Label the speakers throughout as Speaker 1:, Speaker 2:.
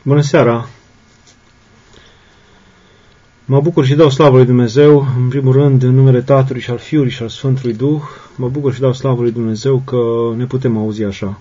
Speaker 1: Bună seara! Mă bucur și dau slavă lui Dumnezeu, în primul rând, în numele Tatălui și al Fiului și al Sfântului Duh. Mă bucur și dau slavă lui Dumnezeu că ne putem auzi așa.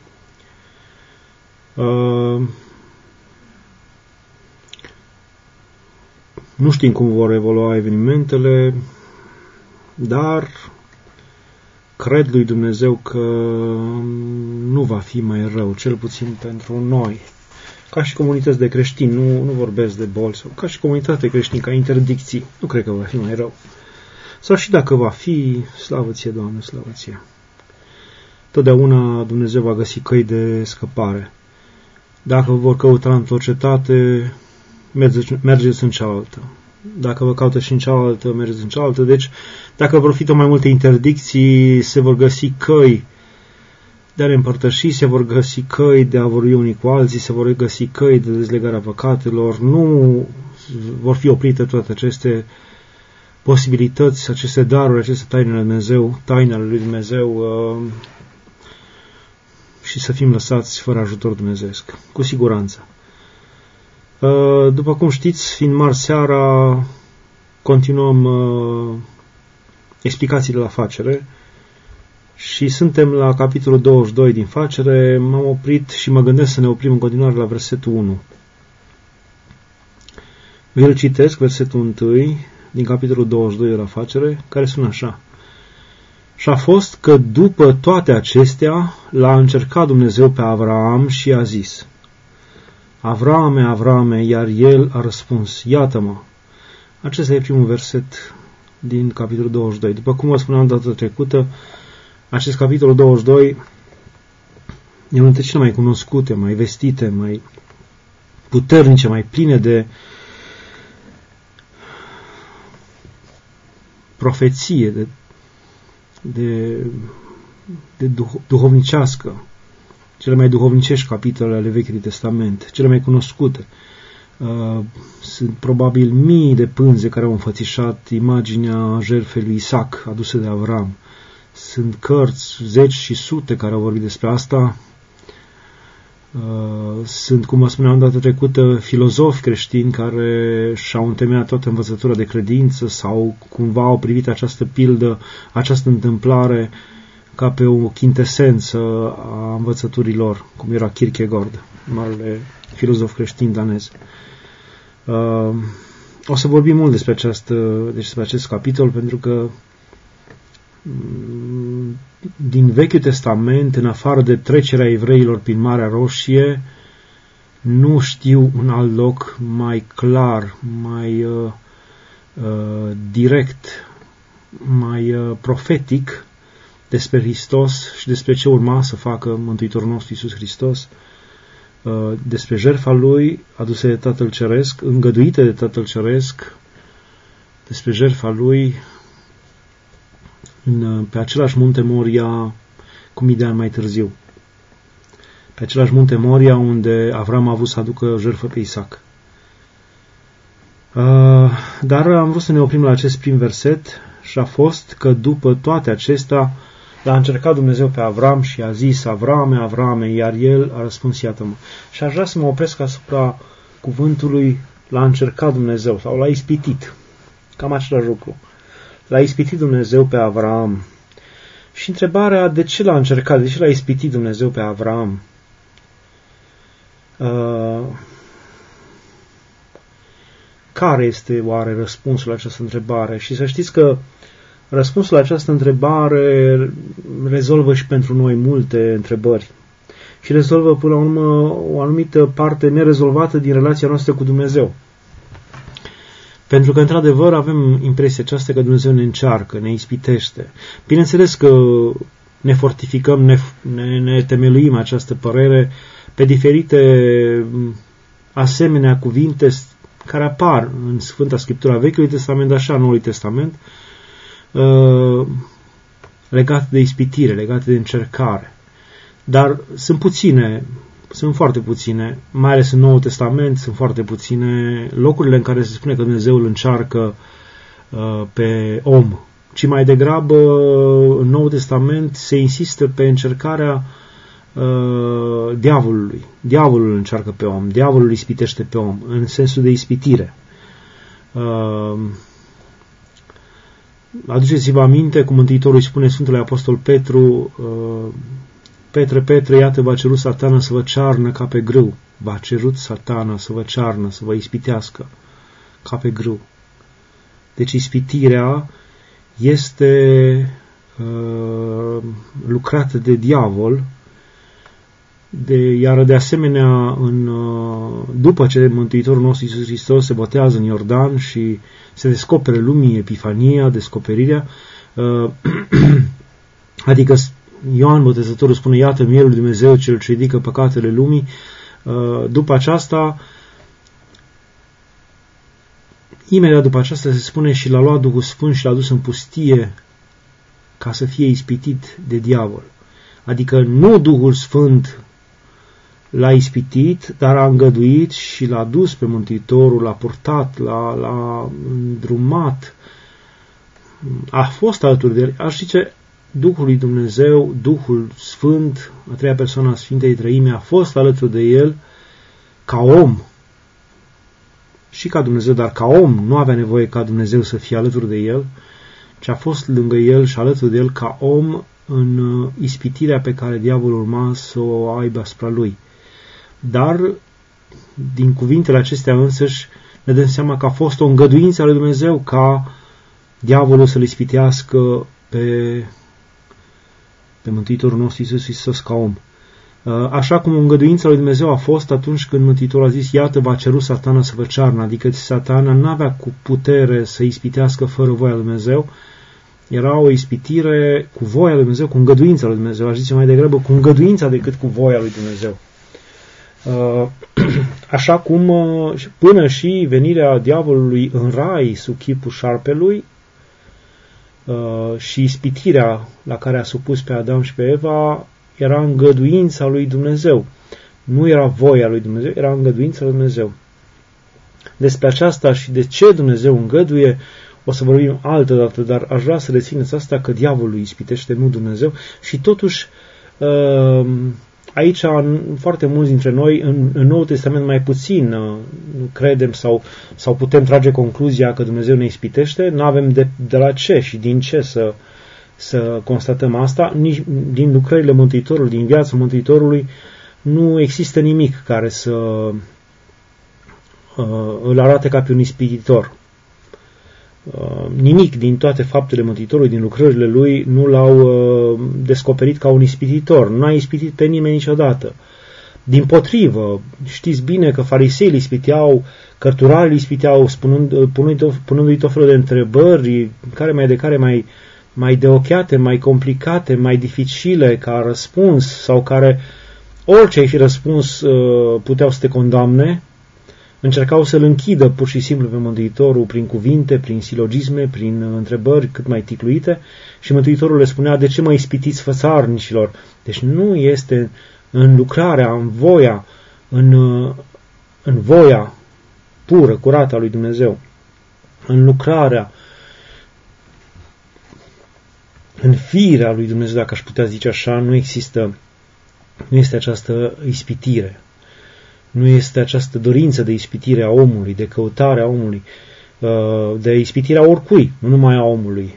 Speaker 1: Nu știm cum vor evolua evenimentele, dar cred lui Dumnezeu că nu va fi mai rău, cel puțin pentru noi. Ca și comunități de creștini, nu vorbesc de boli, sau ca și comunitate creștină, ca interdicții, nu cred că va fi mai rău. Sau și dacă va fi, slavă ție, Doamne, slavă ție. Totdeauna Dumnezeu va găsi căi de scăpare. Dacă vor căuta într-o cetate, mergeți în cealaltă. Dacă vă caută și în cealaltă, mergeți în cealaltă. Deci, dacă vor fi tot mai multe interdicții, se vor găsi căi de a ne împărtăși, se vor găsi căi de a vorbi unii cu alții, se vor găsi căi de dezlegarea păcatelor. Nu vor fi oprite toate aceste posibilități, aceste daruri, aceste taine ale lui Dumnezeu și să fim lăsați fără ajutor dumnezeiesc, cu siguranță. După cum știți, fiind marți seara, continuăm explicațiile la facere și suntem la capitolul 22 din facere. M-am oprit și mă gândesc să ne oprim în continuare la versetul 1. Vi-l citesc, versetul 1 din capitolul 22 de la facere, care sună așa. Și a fost că după toate acestea l-a încercat Dumnezeu pe Avraam și a zis: Avrame, Avrame, iar el a răspuns: Iată-mă. Acesta e primul verset din capitolul 22. După cum vă spuneam data trecută, acest capitolul 22 e unul dintre cele mai cunoscute, mai vestite, mai puternice, mai pline de profeție, de duhovnicească, cele mai duhovnicești capitole ale Vechiului Testament, cele mai cunoscute. Sunt probabil mii de pânze care au înfățișat imaginea jertfei lui Isaac aduse de Avram. Sunt cărți, zeci și sute care au vorbit despre asta. Sunt, cum vă spuneam data trecută, filozofi creștini care și-au întemeiat toată învățătura de credință sau cumva au privit această pildă, această întâmplare ca pe o chintesență a învățăturii lor, cum era Kierkegaard, marele filozof creștin danez. O să vorbim mult despre acest capitol, pentru că din Vechiul Testament, în afară de trecerea evreilor prin Marea Roșie, nu știu un alt loc mai clar, mai direct, mai profetic despre Hristos și despre ce urma să facă Mântuitorul nostru Iisus Hristos, despre jertfa Lui adusă de Tatăl Ceresc, îngăduită de Tatăl Ceresc, despre jertfa Lui pe același munte Moria cu mii de ani mai târziu. Pe același munte Moria unde Avram a avut să aducă jertfă pe Isaac. Dar am vrut să ne oprim la acest prim verset și a fost că după toate acestea l-a încercat Dumnezeu pe Avram și a zis: Avrame, Avrame, iar el a răspuns: Iată-mă. Și aș vrea să mă opresc asupra cuvântului l-a încercat Dumnezeu sau l-a ispitit. Cam același lucru. L-a ispitit Dumnezeu pe Avram. Și întrebarea, de ce l-a încercat, de ce l-a ispitit Dumnezeu pe Avram? Care este oare răspunsul la această întrebare? Și să știți că răspunsul la această întrebare rezolvă și pentru noi multe întrebări. Și rezolvă până la urmă o anumită parte nerezolvată din relația noastră cu Dumnezeu. Pentru că, într-adevăr, avem impresia aceasta că Dumnezeu ne încearcă, ne ispitește. Bineînțeles că ne fortificăm, ne temeluim această părere pe diferite asemenea cuvinte care apar în Sfânta Scriptura Vechiului Testament, dar și a Noului Testament, legate de ispitire, legate de încercare. Dar sunt foarte puține, mai ales în Noul Testament, sunt foarte puține locurile în care se spune că Dumnezeu îl încearcă pe om, ci mai degrabă în Noul Testament se insistă pe încercarea diavolului. Diavolul încearcă pe om, diavolul ispitește pe om, în sensul de ispitire. Aduceți-vă aminte cum Mântuitorul îi spune Sfântului Apostol Petru, Petre, Petre, iată v-a cerut Satana să vă cearnă ca pe grâu. V-a cerut Satana să vă cearnă, să vă ispitească ca pe grâu. Deci ispitirea este lucrată de diavol, iar de asemenea după ce Mântuitorul nostru Iisus Hristos se botează în Iordan și se descopere lumii Epifania, descoperirea, adică Ioan Botezătorul spune, iată mielul lui Dumnezeu cel ce ridică păcatele lumii. După aceasta, imediat după aceasta se spune și l-a luat Duhul Sfânt și l-a dus în pustie ca să fie ispitit de diavol. Adică nu Duhul Sfânt l-a ispitit, dar a îngăduit și l-a dus pe Mântuitorul, l-a purtat, l-a îndrumat, a fost alături de el. Aș zice, Duhul lui Dumnezeu, Duhul Sfânt, a treia persoană a Sfintei Treimi, a fost alături de el ca om și ca Dumnezeu, dar ca om nu avea nevoie ca Dumnezeu să fie alături de el, ci a fost lângă el și alături de el ca om în ispitirea pe care diavolul urma să o aibă asupra lui. Dar, din cuvintele acestea însăși, ne dăm seama că a fost o îngăduință a lui Dumnezeu ca diavolul să-l ispitească pe Mântuitorul nostru Iisus Hristos ca om. Așa cum îngăduința lui Dumnezeu a fost atunci când Mântuitorul a zis, iată v-a cerut Satana să vă cearnă, adică Satana n-avea cu putere să ispitească fără voia lui Dumnezeu, era o ispitire cu voia lui Dumnezeu, cu îngăduința lui Dumnezeu, aș zice mai degrabă cu îngăduința decât cu voia lui Dumnezeu. Așa cum până și venirea diavolului în rai sub chipul șarpelui și ispitirea la care a supus pe Adam și pe Eva era îngăduința lui Dumnezeu. Nu era voia lui Dumnezeu, era îngăduința lui Dumnezeu. Despre aceasta și de ce Dumnezeu îngăduie o să vorbim altă dată, dar aș vrea să rețineți asta, că diavolul ispitește, nu Dumnezeu. Și totuși, aici foarte mulți dintre noi, în Noul Testament mai puțin credem sau putem trage concluzia că Dumnezeu ne ispitește. Nu avem de la ce și din ce să constatăm asta. Nici din lucrările Mântuitorului, din viața Mântuitorului, nu există nimic care să îl arate ca pe un ispititor. Nimic din toate faptele Mântuitorului, din lucrările lui, nu l-au descoperit ca un ispititor. Nu a ispitit pe nimeni niciodată. Dimpotrivă, știți bine că fariseii îl ispiteau, cărturarii îl ispiteau, punându-i tot felul de întrebări, care mai deocheate, mai complicate, mai dificile ca răspuns, sau care orice ai fi răspuns puteau să te condamne. Încercau să-l închidă pur și simplu pe Mântuitorul prin cuvinte, prin silogisme, prin întrebări cât mai ticluite, și Mântuitorul le spunea, de ce mă ispitiți fățarnicilor? Deci nu este în lucrarea, în voia pură, curată a lui Dumnezeu, în lucrarea, în firea lui Dumnezeu, dacă aș putea zice așa, nu este această ispitire. Nu este această dorință de ispitire a omului, de căutare a omului, de ispitirea oricui, nu numai a omului.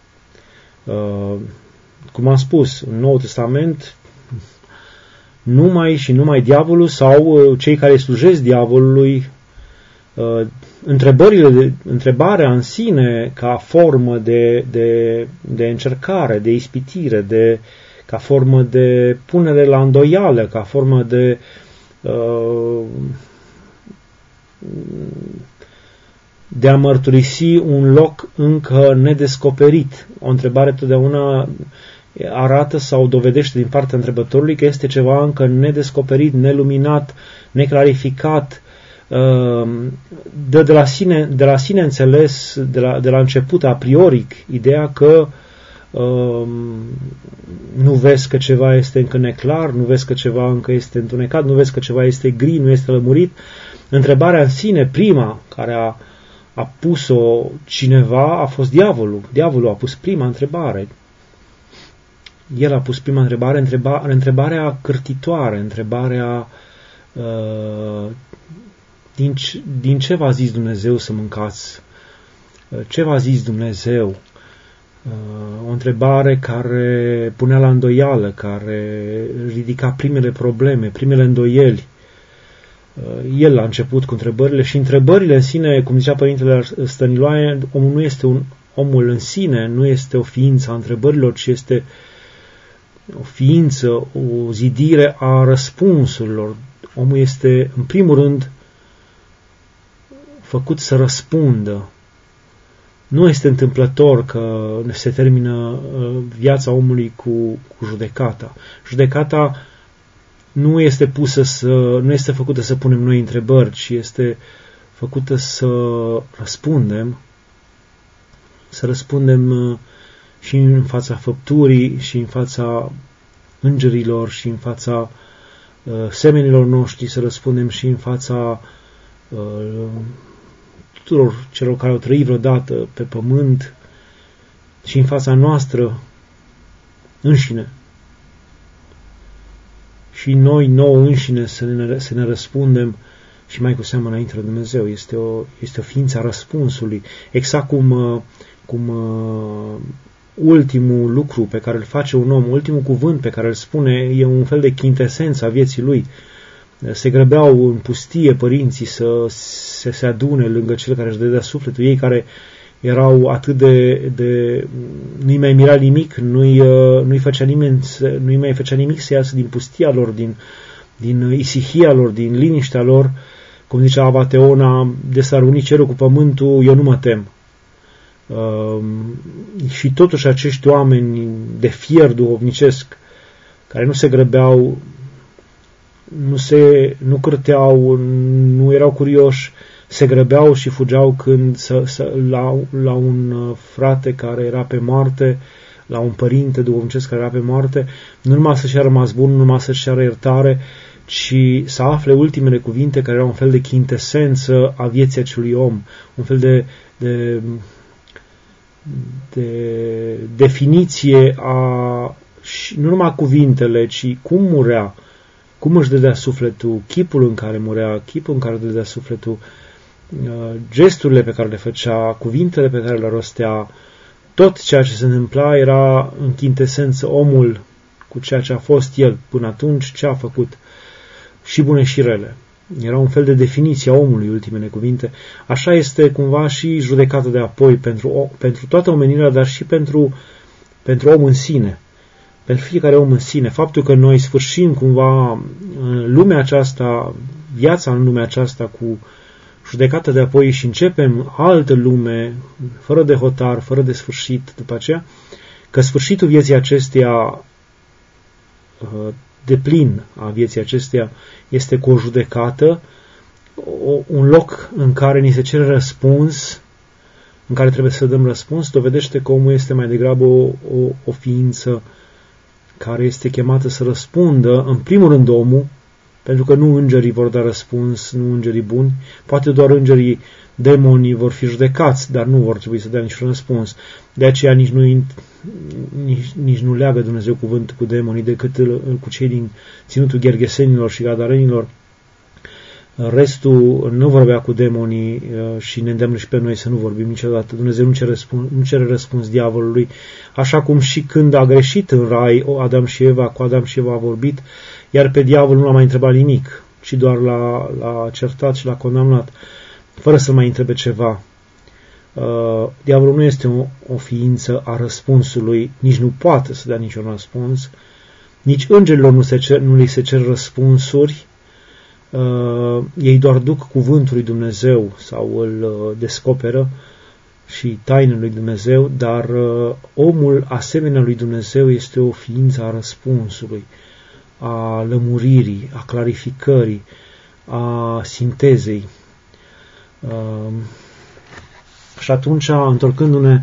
Speaker 1: Cum am spus, în Noul Testament, numai diavolul sau cei care slujesc diavolului, întrebarea în sine ca formă de încercare, de ispitire, ca formă de punere la îndoială, ca formă de a mărturisi un loc încă nedescoperit. O întrebare totdeauna arată sau dovedește din partea întrebătorului că este ceva încă nedescoperit, neluminat, neclarificat, de la sine înțeles, de la început, a prioric, ideea că nu vezi că ceva este încă neclar, nu vezi că ceva încă este întunecat, nu vezi că ceva este gri, nu este lămurit. Întrebarea în sine, prima, care a pus-o cineva, a fost diavolul. Diavolul a pus prima întrebare. El a pus prima întrebarea cârtitoare, întrebarea din ce v-a zis Dumnezeu să mâncați? Ce v-a zis Dumnezeu? O întrebare care punea la îndoială, care ridica primele probleme, primele îndoieli. El a început cu întrebările și întrebările în sine, cum zicea Părintele Stăniloae, omul în sine nu este o ființă a întrebărilor, ci este o ființă, o zidire a răspunsurilor. Omul este, în primul rând, făcut să răspundă. Nu este întâmplător că se termină viața omului cu judecata. Judecata nu este nu este făcută să punem noi întrebări, ci este făcută să răspundem și în fața făpturii, și în fața îngerilor, și în fața semenilor noștri, să răspundem și în fața tuturor celor care au trăit vreodată pe pământ și în fața noastră înșine. Și noi nouă înșine să ne răspundem și mai cu seamă înainte de Dumnezeu. Este o ființă a răspunsului. Exact cum ultimul lucru pe care îl face un om, ultimul cuvânt pe care îl spune, e un fel de chintesență a vieții lui. Se grăbeau în pustie părinții să se adune lângă cel care își dădea sufletul. Ei care erau atât de nu-i mai mira nimic, nu-i mai făcea nimic să iasă din pustia lor, din isihia lor, din liniștea lor, cum zicea Avateona, de s-ar uni cerul cu pământul, eu nu mă tem. Și totuși acești oameni de fier duhovnicesc, care nu se grăbeau, nu cârteau, nu erau curioși, se grăbeau și fugeau când la un frate care era pe moarte, la un părinte duhovnicesc care era pe moarte, nu numai să-și a rămas bun, nu numai să-și ceară iertare, ci să afle ultimele cuvinte care erau un fel de chintesență a vieții acelui om, un fel de definiție nu numai cuvintele, ci cum murea, cum își dădea sufletul, chipul în care murea, chipul în care dădea sufletul, gesturile pe care le făcea, cuvintele pe care le rostea, tot ceea ce se întâmpla era în chintesență omul cu ceea ce a fost el până atunci, ce a făcut, și bune și rele. Era un fel de definiție a omului, ultimele cuvinte. Așa este cumva și judecata de apoi pentru toată omenirea, dar și pentru om în sine. Pentru fiecare om în sine. Faptul că noi sfârșim cumva lumea aceasta, viața în lumea aceasta cu judecata de apoi și începem altă lume, fără de hotar, fără de sfârșit după aceea, că sfârșitul vieții acesteia de plin a vieții acesteia este cu o judecată, un loc în care ni se cere răspuns, în care trebuie să dăm răspuns, dovedește că omul este mai degrabă o ființă care este chemată să răspundă, în primul rând omul, pentru că nu îngerii vor da răspuns, nu îngerii buni, poate doar îngerii demonii vor fi judecați, dar nu vor trebui să dea niciun răspuns. De aceea nici nu leagă Dumnezeu cuvântul cu demonii decât cu cei din ținutul gherghesenilor și gadarenilor. Restul nu vorbea cu demonii și ne îndeamnă și pe noi să nu vorbim niciodată. Dumnezeu nu cere răspuns diavolului, așa cum și când a greșit în rai cu Adam și Eva a vorbit, iar pe diavol nu l-a mai întrebat nimic, ci doar l-a certat și l-a condamnat, fără să mai întrebe ceva. Diavolul nu este o ființă a răspunsului, nici nu poate să dea niciun răspuns, nici îngerilor nu li se cer răspunsuri, ei doar duc cuvântul lui Dumnezeu sau îl descoperă și tainele lui Dumnezeu, dar omul asemenea lui Dumnezeu este o ființă a răspunsului, a lămuririi, a clarificării, a sintezei. Și atunci, întorcându-ne,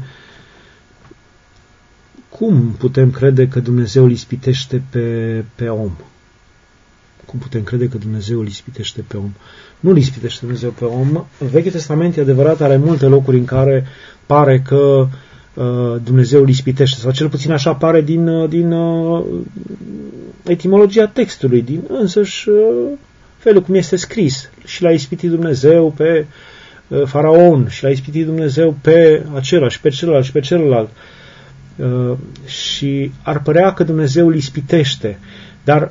Speaker 1: cum putem crede că Dumnezeu îl ispitește pe om? Cum putem crede că Dumnezeu îl ispitește pe om? Nu îl ispitește Dumnezeu pe om. Vechiul Testament, e adevărat, are multe locuri în care pare că Dumnezeu îl ispitește, sau cel puțin așa apare din etimologia textului, din însăși felul cum este scris. Și l-a ispitit Dumnezeu pe Faraon, și l-a ispitit Dumnezeu pe acela și pe celălalt și pe celălalt. Și ar părea că Dumnezeu îl ispitește, dar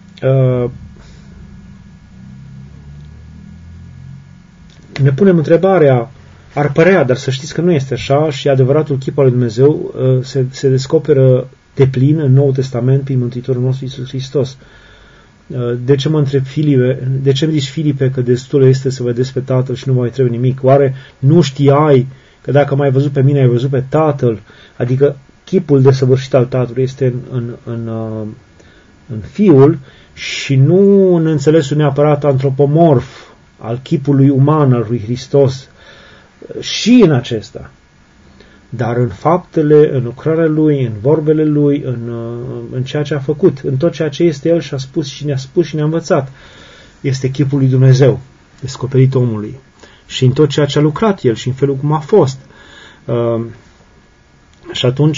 Speaker 1: ne punem întrebarea, ar părea, dar să știți că nu este așa, și adevăratul chip al lui Dumnezeu se descoperă deplin în Noul Testament prin Mântuitorul nostru Iisus Hristos. De ce mă întreb Filipe, de ce îmi zici Filipe că destul este să vedeți pe Tatăl și nu mai trebuie nimic? Oare nu știai că dacă m-ai văzut pe mine, ai văzut pe Tatăl? Adică chipul desăvârșit al Tatălui este în Fiul și nu în înțelesul neapărat antropomorf al chipului uman al lui Hristos, și în acesta, dar în faptele, în lucrarea Lui, în vorbele Lui, în ceea ce a făcut, în tot ceea ce este El și a spus și ne-a spus și ne-a învățat. Este chipul lui Dumnezeu, descoperit omului. Și în tot ceea ce a lucrat El și în felul cum a fost. Și atunci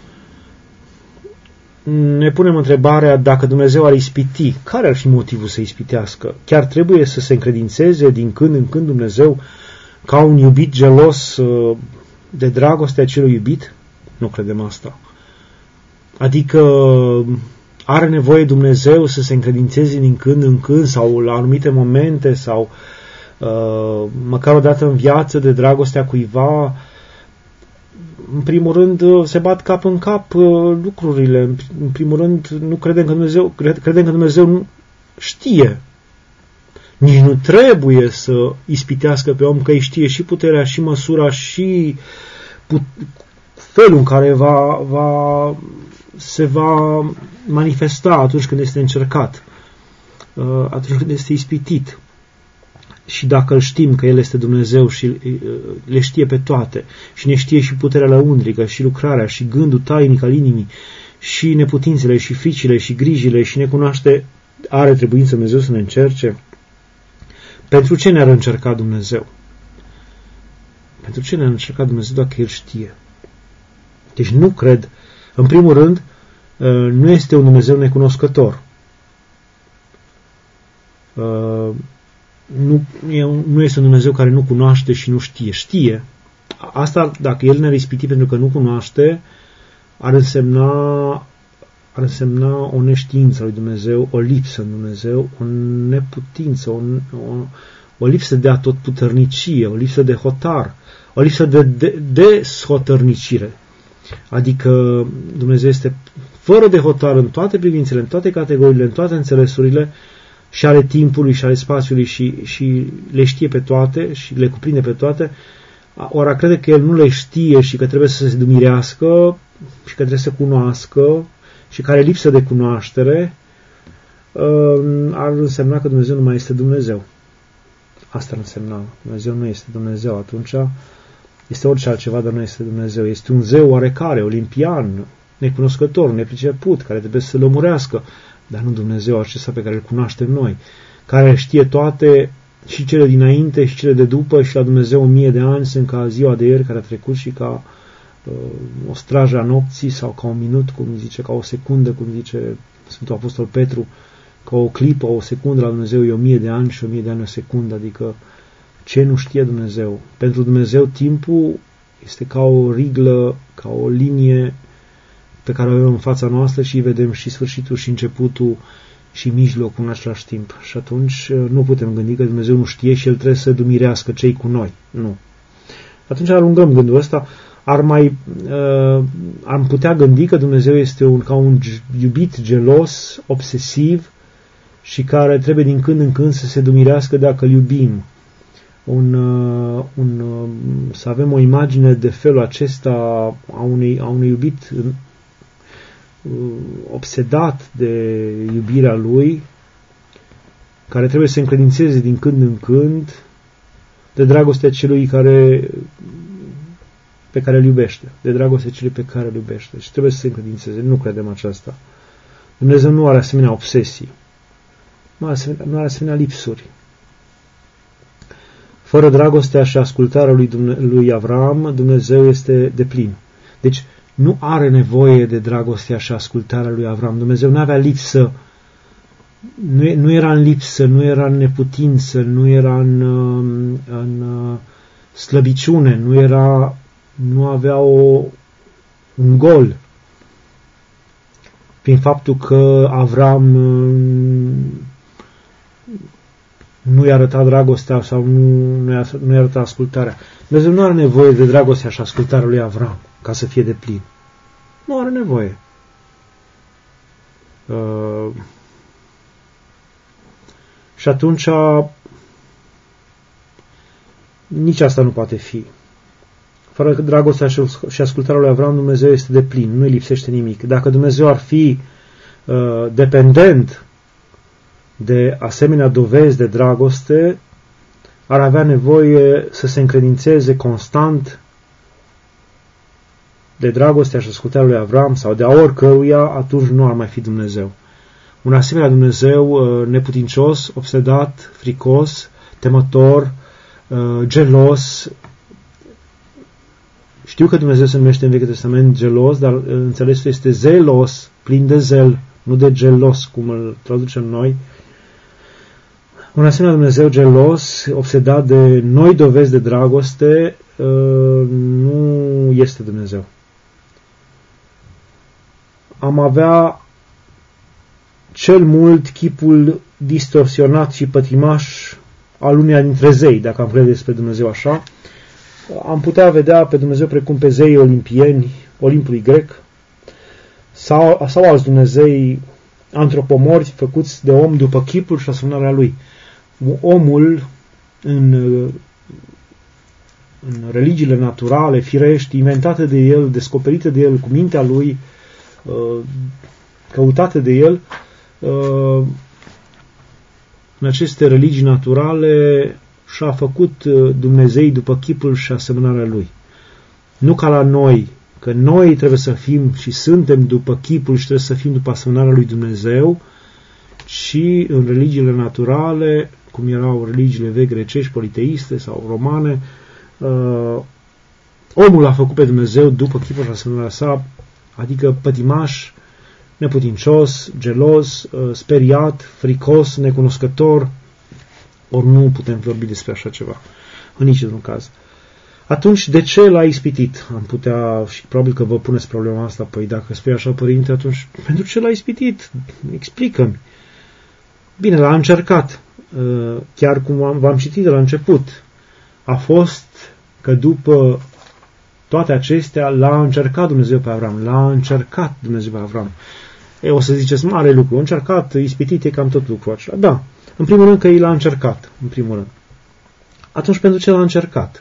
Speaker 1: ne punem întrebarea, dacă Dumnezeu ar ispiti, care ar fi motivul să ispitească? Chiar trebuie să se încredințeze din când în când Dumnezeu ca un iubit gelos de dragostea celui iubit? Nu credem asta. Adică are nevoie Dumnezeu să se încredințeze din când în când sau la anumite momente sau măcar o dată în viață de dragostea cuiva. În primul rând se bat cap în cap lucrurile. În primul rând nu credem că Dumnezeu, credem că Dumnezeu nu știe. Nici nu trebuie să ispitească pe om, că îi știe și puterea, și măsura, și felul în care se va manifesta atunci când este încercat, atunci când este ispitit. Și dacă îl știm că El este Dumnezeu și le știe pe toate, și ne știe și puterea lăuntrică, și lucrarea, și gândul tainic al inimii, și neputințele, și fricile, și grijile, și ne cunoaște, are trebuință Dumnezeu să ne încerce. Pentru ce ne-ar încerca Dumnezeu? Pentru ce ne-ar încerca Dumnezeu dacă El știe? Deci nu cred. În primul rând, nu este un Dumnezeu necunoscător. Nu este un Dumnezeu care nu cunoaște și nu știe. Știe. Asta, dacă El ne-ar ispiti pentru că nu cunoaște, ar însemna o neștiință lui Dumnezeu, o lipsă în Dumnezeu, o neputință, o lipsă de atotputernicie, o lipsă de hotar, o lipsă de shotărnicire. Adică Dumnezeu este fără de hotar în toate privințele, în toate categoriile, în toate înțelesurile, și ale timpului și ale spațiului și le știe pe toate și le cuprinde pe toate. Ori crede că El nu le știe și că trebuie să se dumirească și că trebuie să cunoască și care lipsă de cunoaștere, ar însemna că Dumnezeu nu mai este Dumnezeu. Asta ar însemna. Dumnezeu nu este Dumnezeu. Atunci este orice altceva, dar nu este Dumnezeu. Este un zeu oarecare, olimpian, necunoscător, nepriceput, care trebuie să lămurească, dar nu Dumnezeu acesta pe care îl cunoaștem noi, care știe toate, și cele dinainte și cele de după, și la Dumnezeu 1000 de ani sunt ca ziua de ieri care a trecut și ca o strajă a nopții, sau ca un minut, cum zice, ca o secundă, cum zice Sfântul Apostol Petru, ca o clipă, o secundă la Dumnezeu e 1000 de ani și 1000 de ani o secundă. Adică ce nu știe Dumnezeu? Pentru Dumnezeu timpul este ca o riglă, ca o linie pe care o avem în fața noastră și vedem și sfârșitul și începutul și mijlocul în același timp. Și atunci nu putem gândi că Dumnezeu nu știe și El trebuie să dumirească cei cu noi. Nu. Atunci alungăm gândul ăsta. Am putea gândi că Dumnezeu este ca un iubit gelos, obsesiv, și care trebuie din când în când să se dumirească dacă îl iubim. Să avem o imagine de felul acesta a unui iubit obsedat de iubirea Lui, care trebuie să se încredințeze din când în când de dragostea celui pe care îl iubește, de dragostea celui pe care îl iubește. Și trebuie să se încredințeze. Nu credem aceasta. Dumnezeu nu are asemenea obsesii. Nu are asemenea lipsuri. Fără dragostea și ascultarea lui Avram, Dumnezeu este deplin. Deci nu are nevoie de dragostea și ascultarea lui Avram. Dumnezeu nu avea lipsă, nu era în lipsă, nu era în neputință, nu era în slăbiciune, nu avea un gol. Prin faptul că Avram nu i-a arătat dragostea sau nu i-a arătat ascultarea. Dumnezeu nu are nevoie de dragostea și ascultarea lui Avram ca să fie deplin. Nu are nevoie. Și atunci nici asta nu poate fi. Fără dragostea și ascultarea lui Avram, Dumnezeu este deplin, nu îi lipsește nimic. Dacă Dumnezeu ar fi dependent de asemenea dovezi de dragoste, ar avea nevoie să se încredințeze constant de dragostea și ascultarea lui Avram sau de a oricăruia, atunci nu ar mai fi Dumnezeu. Un asemenea Dumnezeu neputincios, obsedat, fricos, temător, gelos. Știu că Dumnezeu se numește în Vechiul Testament gelos, dar înțelesul este zelos, plin de zel, nu de gelos, cum îl traducem noi. Un asemenea Dumnezeu gelos, obsedat de noi dovezi de dragoste, nu este Dumnezeu. Am avea cel mult chipul distorsionat și pătimaș al uneia dintre zei, dacă am crede despre Dumnezeu așa. Am putea vedea pe Dumnezeu precum pe zeii olimpieni, Olimpului grec, sau alți Dumnezei antropomorfi făcuți de om după chipul și asemănarea lui. Omul în religiile naturale, firești, inventate de el, descoperite de el cu mintea lui, căutate de el, în aceste religii naturale și-a făcut Dumnezei după chipul și asemănarea lui. Nu ca la noi, că noi trebuie să fim și suntem după chipul și trebuie să fim după asemănarea lui Dumnezeu, și în religiile naturale, cum erau religiile vechi grecești, politeiste sau romane, omul a făcut pe Dumnezeu după chipul și asemănarea sa, adică pătimaș, neputincios, gelos, speriat, fricos, necunoscător. Ori nu putem vorbi despre așa ceva, în niciun caz. Atunci, de ce l-a ispitit? Am putea, și probabil că vă puneți problema asta, păi dacă spui așa, părinte, atunci, pentru ce l-a ispitit? Explică-mi. Bine, l-a încercat. Chiar cum v-am citit de la început. A fost că după toate acestea l-a încercat Dumnezeu pe Avram. L-a încercat Dumnezeu pe Avram. O să ziceți, mare lucru. A încercat, ispitit e cam tot lucrul acela. Da. În primul rând că el l-a încercat. În primul rând. Atunci pentru ce l-a încercat?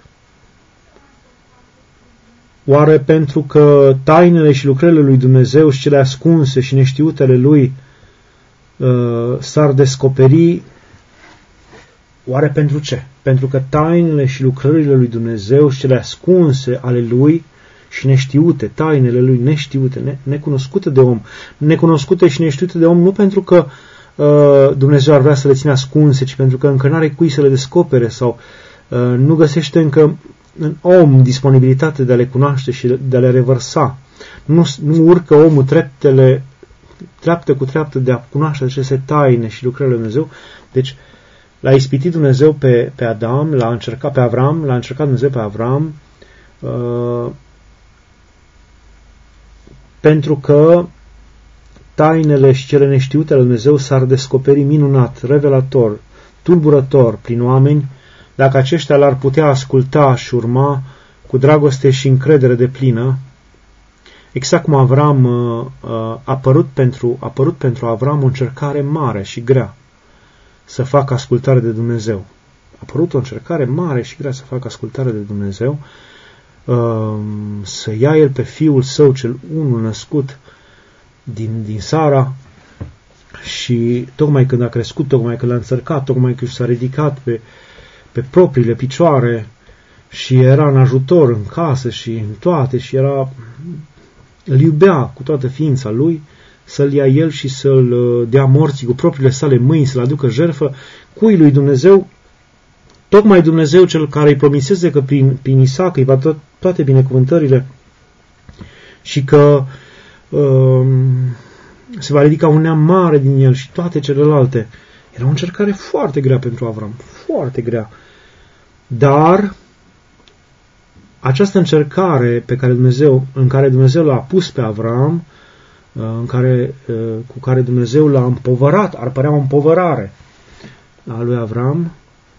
Speaker 1: Oare pentru că tainele și lucrările lui Dumnezeu și cele ascunse și neștiutele lui s-ar descoperi? Oare pentru ce? Pentru că tainele și lucrările lui Dumnezeu și cele ascunse ale lui și neștiute, tainele lui neștiute, necunoscute de om, necunoscute și neștiute de om, nu pentru că Dumnezeu ar vrea să le țină ascunse, ci pentru că încă n-are cui să le descopere sau nu găsește încă în om disponibilitate de a le cunoaște și de a le revărsa. Nu urcă omul treaptă cu treaptă de a cunoaște aceste taine și lucrările lui Dumnezeu. Deci l-a ispitit Dumnezeu pe Adam, l-a încercat pe Avram, l-a încercat Dumnezeu pe Avram, pentru că tainele și cele neștiute ale Dumnezeu s-ar descoperi minunat, revelator, tulburător prin oameni, dacă aceștia l-ar putea asculta și urma cu dragoste și încredere deplină, exact cum Avram a apărut pentru Avram o încercare mare și grea să facă ascultare de Dumnezeu. A apărut o încercare mare și grea să facă ascultare de Dumnezeu, să ia el pe fiul său cel unul născut din Sara și tocmai când a crescut, tocmai când l-a înțărcat, tocmai când s-a ridicat pe propriile picioare și era în ajutor în casă și în toate și îl iubea cu toată ființa lui, să-l ia el și să-l dea morții cu propriile sale mâini, să-l aducă jertfă cui lui Dumnezeu, tocmai Dumnezeu cel care îi promiseze că prin Isaac îi va toate binecuvântările și că se va ridica un neam mare din el și toate celelalte. Era o încercare foarte grea pentru Avram, foarte grea. Dar această încercare în care Dumnezeu l-a pus pe Avram, cu care Dumnezeu l-a împovărat, ar părea o împovărare a lui Avram,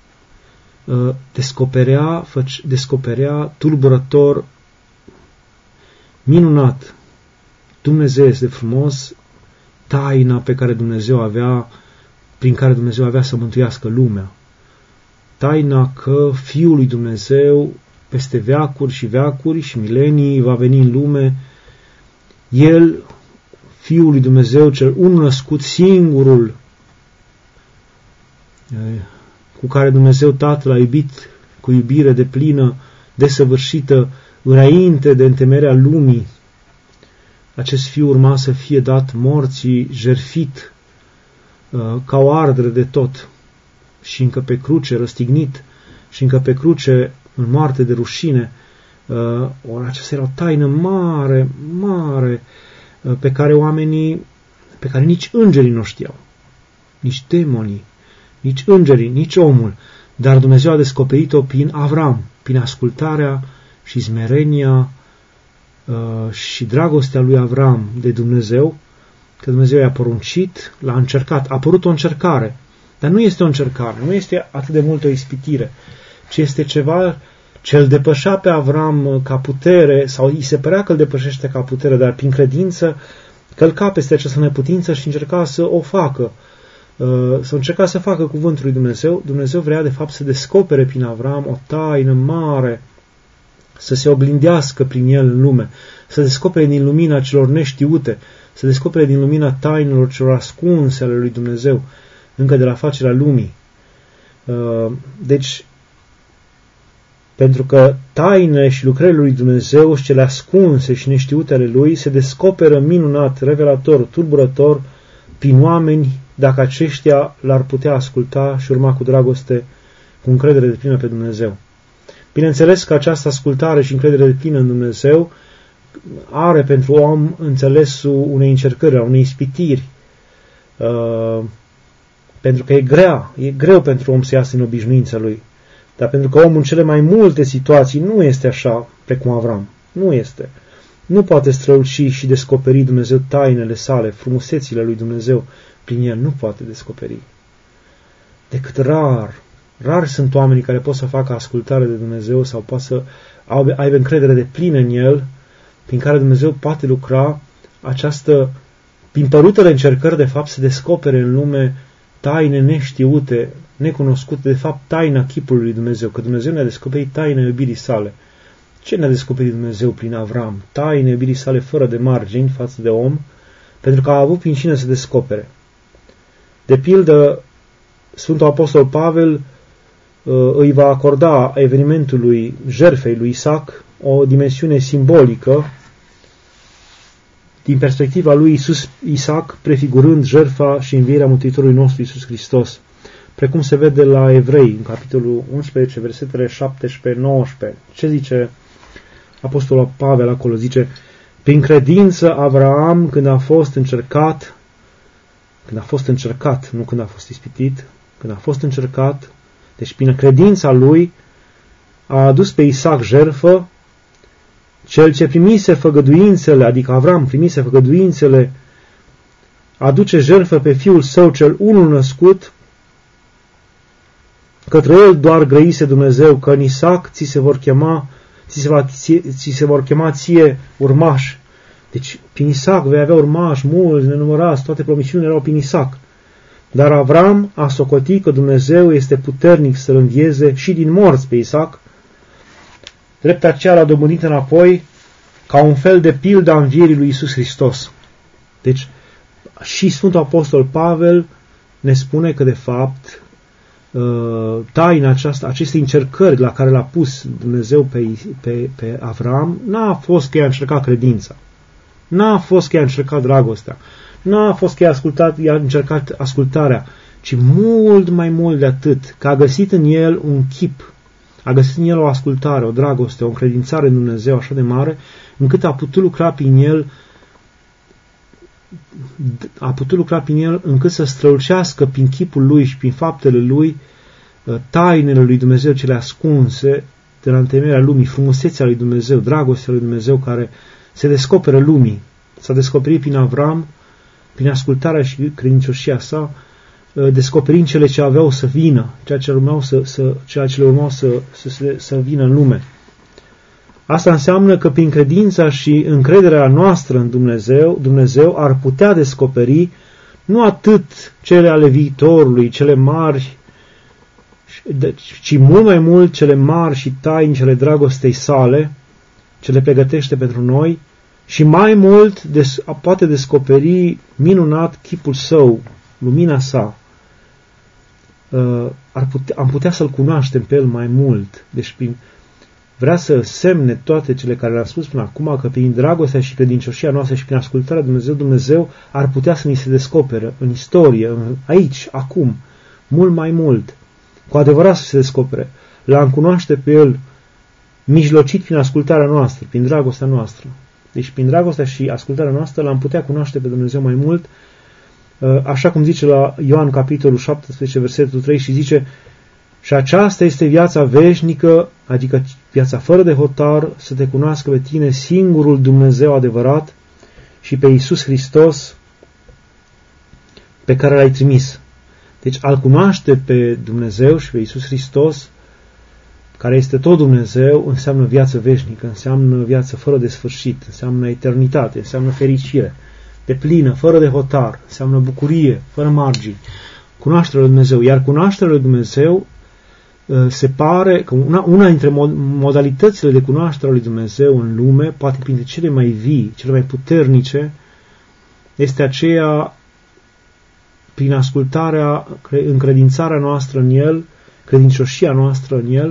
Speaker 1: descoperea tulburător, minunat, Dumnezeu este frumos, taina pe care prin care Dumnezeu avea să mântuiască lumea. Taina că Fiul lui Dumnezeu peste veacuri și veacuri și milenii va veni în lume. El, Fiul lui Dumnezeu, cel unul născut, singurul, cu care Dumnezeu Tatăl a iubit cu iubire deplină, desăvârșită, înainte de întemeierea lumii. Acest Fiu urma să fie dat morții, jertfit, ca o ardere de tot, și încă pe cruce, răstignit, și încă pe cruce, în moarte de rușine. Aceasta era o taină mare, mare, pe care nici îngerii nu știau, nici demonii, nici îngerii, nici omul, dar Dumnezeu a descoperit-o prin Avram, prin ascultarea și smerenia și dragostea lui Avram de Dumnezeu, că Dumnezeu i-a poruncit, l-a încercat. A apărut o încercare, dar nu este o încercare, nu este atât de mult o ispitire, ci este ceva ce îl depășea pe Avram ca putere, sau îi se părea că îl depășește ca putere, dar prin credință călca peste această neputință și încerca să o facă, să facă cuvântul lui Dumnezeu. Dumnezeu vrea de fapt să descopere prin Avram o taină mare, să se oglindească prin el în lume, să descopere din lumina celor neștiute, să descopere din lumina tainelor celor ascunse ale lui Dumnezeu, încă de la facerea lumii. Deci, pentru că tainele și lucrările lui Dumnezeu și cele ascunse și neștiute ale lui se descoperă minunat, revelator, tulburător prin oameni, dacă aceștia l-ar putea asculta și urma cu dragoste, cu încredere deplină pe Dumnezeu. Bineînțeles că această ascultare și încredere deplină în Dumnezeu are pentru om înțelesul unei încercări, a unei ispitiri, pentru că e greu pentru om să iasă în obișnuința lui. Dar pentru că omul în cele mai multe situații nu este așa precum Avram. Nu este. Nu poate străluci și descoperi Dumnezeu tainele sale, frumusețile lui Dumnezeu prin el. Nu poate descoperi. Decât rar sunt oamenii care pot să facă ascultare de Dumnezeu sau pot să aibă încredere de plină în el, prin care Dumnezeu poate lucra prin părutele încercări, de fapt, să descopere în lume taine neștiute, necunoscute, de fapt taina chipului lui Dumnezeu, că Dumnezeu ne-a descoperit taina iubirii sale. Ce ne-a descoperit Dumnezeu prin Avram? Taina iubirii sale fără de margini față de om, pentru că a avut prin cine să descopere. De pildă, Sfântul Apostol Pavel îi va acorda evenimentului jertfei lui Isaac o dimensiune simbolică din perspectiva lui Isaac, prefigurând jertfa și învierea Mântuitorului nostru Iisus Hristos, precum se vede la Evrei, în capitolul 11, versetele 17-19. Ce zice Apostolul Pavel acolo? Zice: prin credință Avraam, când a fost încercat, nu când a fost ispitit, când a fost încercat, deci prin credința lui a adus pe Isaac jertfă. Cel ce primise făgăduințele, adică Avram primise făgăduințele, aduce jertfă pe fiul său cel unul născut. Către el doar grăise Dumnezeu că în Isaac ți se vor chema ție urmași. Deci prin Isaac vei avea urmași mulți, nenumărați, toate promisiunile erau prin Isaac. Dar Avram a socotit că Dumnezeu este puternic să-l învieze și din morți pe Isaac, drept aceea l-a dobândit înapoi ca un fel de pildă a învierii lui Iisus Hristos. Deci și Sfântul Apostol Pavel ne spune că de fapt taina acestei încercări la care l-a pus Dumnezeu pe Avram n-a fost că i-a încercat credința, n-a fost că i-a încercat dragostea, n-a fost că i-a încercat ascultarea, ci mult mai mult de atât, că a găsit în el un chip a găsit în el o ascultare, o dragoste, o încredințare în Dumnezeu așa de mare, încât a putut lucra prin el încât să strălucească prin chipul lui și prin faptele lui tainele lui Dumnezeu cele ascunse de la întemeierea lumii, frumusețea lui Dumnezeu, dragostea lui Dumnezeu care se descoperă lumii. S-a descoperit prin Avram, prin ascultarea și credincioșia sa, descoperind cele ce aveau să vină, ceea ce le urmau să vină în lume. Asta înseamnă că prin credința și încrederea noastră în Dumnezeu ar putea descoperi nu atât cele ale viitorului, cele mari, ci mult mai mult cele mari și taini, cele dragostei sale, ce le pregătește pentru noi, și mai mult poate descoperi minunat chipul său, lumina sa. Am putea să-L cunoaștem pe El mai mult. Deci vrea să semne toate cele care le-am spus până acum, că prin dragostea și credincioșia noastră și prin ascultarea Dumnezeu ar putea să ni se descopere în istorie, aici, acum, mult mai mult, cu adevărat să se descopere. L-am cunoaște pe El mijlocit prin ascultarea noastră, prin dragostea noastră. Deci prin dragostea și ascultarea noastră l-am putea cunoaște pe Dumnezeu mai mult, așa cum zice la Ioan capitolul 17, versetul 3, și zice: și aceasta este viața veșnică, adică viața fără de hotar, să te cunoască pe tine, singurul Dumnezeu adevărat, și pe Iisus Hristos pe care L-ai trimis. Deci a-L cunoaște pe Dumnezeu și pe Iisus Hristos, care este tot Dumnezeu, înseamnă viață veșnică, înseamnă viață fără de sfârșit, înseamnă eternitate, înseamnă fericire, deplină, fără de hotar, înseamnă bucurie, fără margini. Cunoașterea lui Dumnezeu. Iar cunoașterea lui Dumnezeu se pare că una dintre modalitățile de cunoaștere a lui Dumnezeu în lume, poate printre cele mai vii, cele mai puternice, este aceea prin ascultarea, încredințarea noastră în El, credincioșia noastră în El,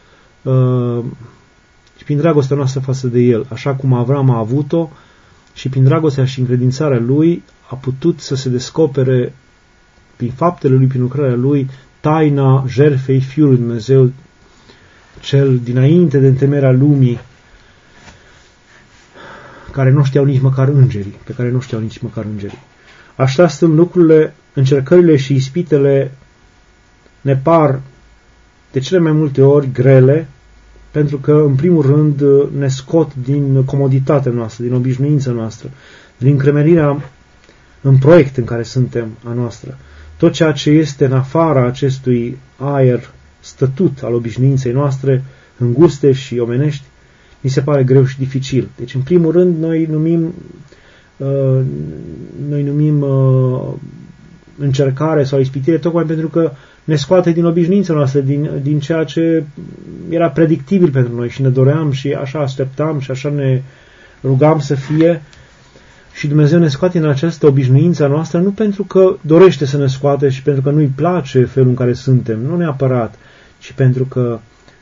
Speaker 1: și prin dragostea noastră față de El, așa cum Avram a avut-o, și prin dragostea și încredințarea lui a putut să se descopere prin faptele lui, prin lucrarea lui, taina jertfei Fiului Dumnezeu, cel dinainte de întemeierea lumii, care nu știau nici măcar îngerii, pe care nu știau nici măcar îngerii. Așa sunt lucrurile, încercările și ispitele ne par de cele mai multe ori grele, pentru că, în primul rând, ne scot din comoditatea noastră, din obișnuința noastră, din încremenirea în proiect în care suntem a noastră. Tot ceea ce este în afara acestui aer stătut al obișnuinței noastre, înguste și omenești, mi se pare greu și dificil. Deci, în primul rând, noi numim încercare sau ispitire tocmai pentru că ne scoate din obișnuința noastră, din ceea ce era predictibil pentru noi și ne doream și așa așteptam și așa ne rugam să fie. Și Dumnezeu ne scoate în această obișnuință a noastră nu pentru că dorește să ne scoate și pentru că nu-i place felul în care suntem, nu neapărat, ci pentru că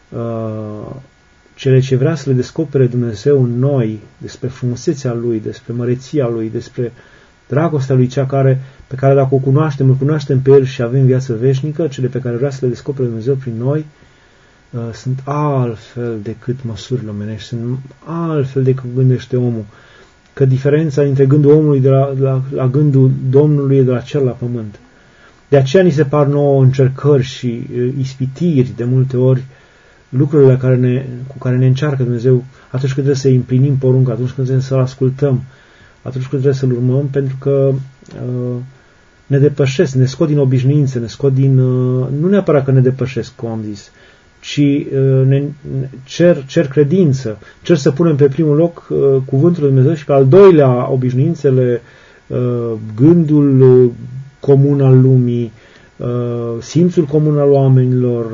Speaker 1: cele ce vrea să le descopere Dumnezeu în noi, despre frumusețea Lui, despre măreția Lui, despre dragostea Lui, pe care dacă o cunoaștem, îl cunoaștem pe El și avem viață veșnică, cele pe care vrea să le descopere Dumnezeu prin noi, sunt altfel decât măsurile omenești, sunt altfel decât gândește omul. Că diferența dintre gândul omului la gândul Domnului e de la cer la pământ. De aceea ni se par nouă încercări și ispitiri de multe ori, lucrurile cu care ne încearcă Dumnezeu atunci când trebuie să împlinim porunca, atunci când trebuie să-L ascultăm, atunci când trebuie să-L urmăm, pentru că ne depășesc, ne scot din obișnuințe, ne scot din... nu neapărat că ne depășesc, cum am zis, ci ne cer credință, cer să punem pe primul loc cuvântul lui Dumnezeu și pe al doilea obișnuințele, gândul comun al lumii, simțul comun al oamenilor,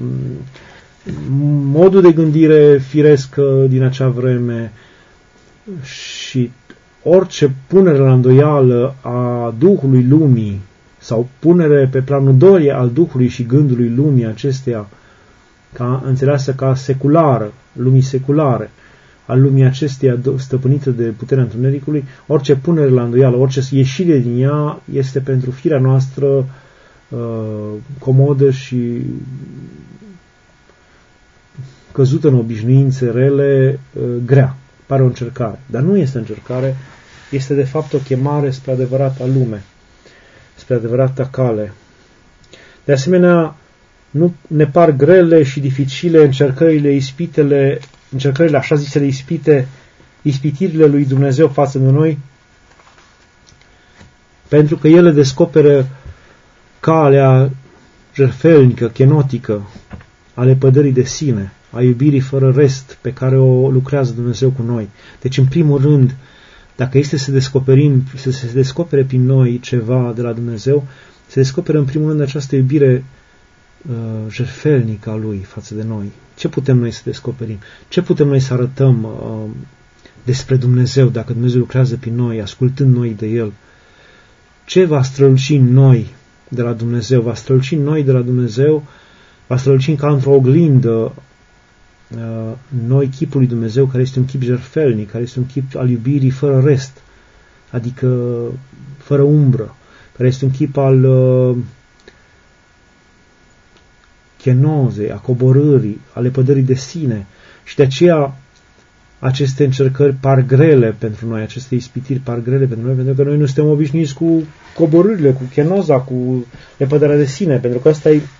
Speaker 1: modul de gândire firesc din acea vreme și orice punere la îndoială a Duhului lumii sau punere pe planul 2 al Duhului și gândului lumii acesteia, înțeleasă ca seculară, lumii seculare, al lumii acesteia stăpânită de puterea întunericului, orice punere la îndoială, orice ieșire din ea este pentru firea noastră comodă și căzut în obișnuințe rele grea. Pare o încercare. Dar nu este încercare, este de fapt o chemare spre adevărata lume, spre adevărata cale. De asemenea, nu ne par grele și dificile încercările așa zisele ispitirile lui Dumnezeu față de noi, pentru că ele descoperă calea jertfelnică, chenotică, a lepădării de sine, a iubirii fără rest pe care o lucrează Dumnezeu cu noi. Deci, în primul rând, dacă este să se descopere prin noi ceva de la Dumnezeu, se descoperă în primul rând această iubire jertfelnică a Lui față de noi. Ce putem noi să descoperim? Ce putem noi să arătăm despre Dumnezeu dacă Dumnezeu lucrează prin noi, ascultând noi de El? Ce va străluci în noi de la Dumnezeu? Va străluci în noi de la Dumnezeu, va străluci ca într-o oglindă noi chipul lui Dumnezeu, care este un chip jertfelnic, care este un chip al iubirii fără rest, adică fără umbră, care este un chip al chenozei, a coborârii, a lepădării de sine. Și de aceea aceste încercări par grele pentru noi, aceste ispitiri par grele pentru noi, pentru că noi nu suntem obișnuiți cu coborârile, cu chenoza, cu lepădarea de sine, pentru că ăsta e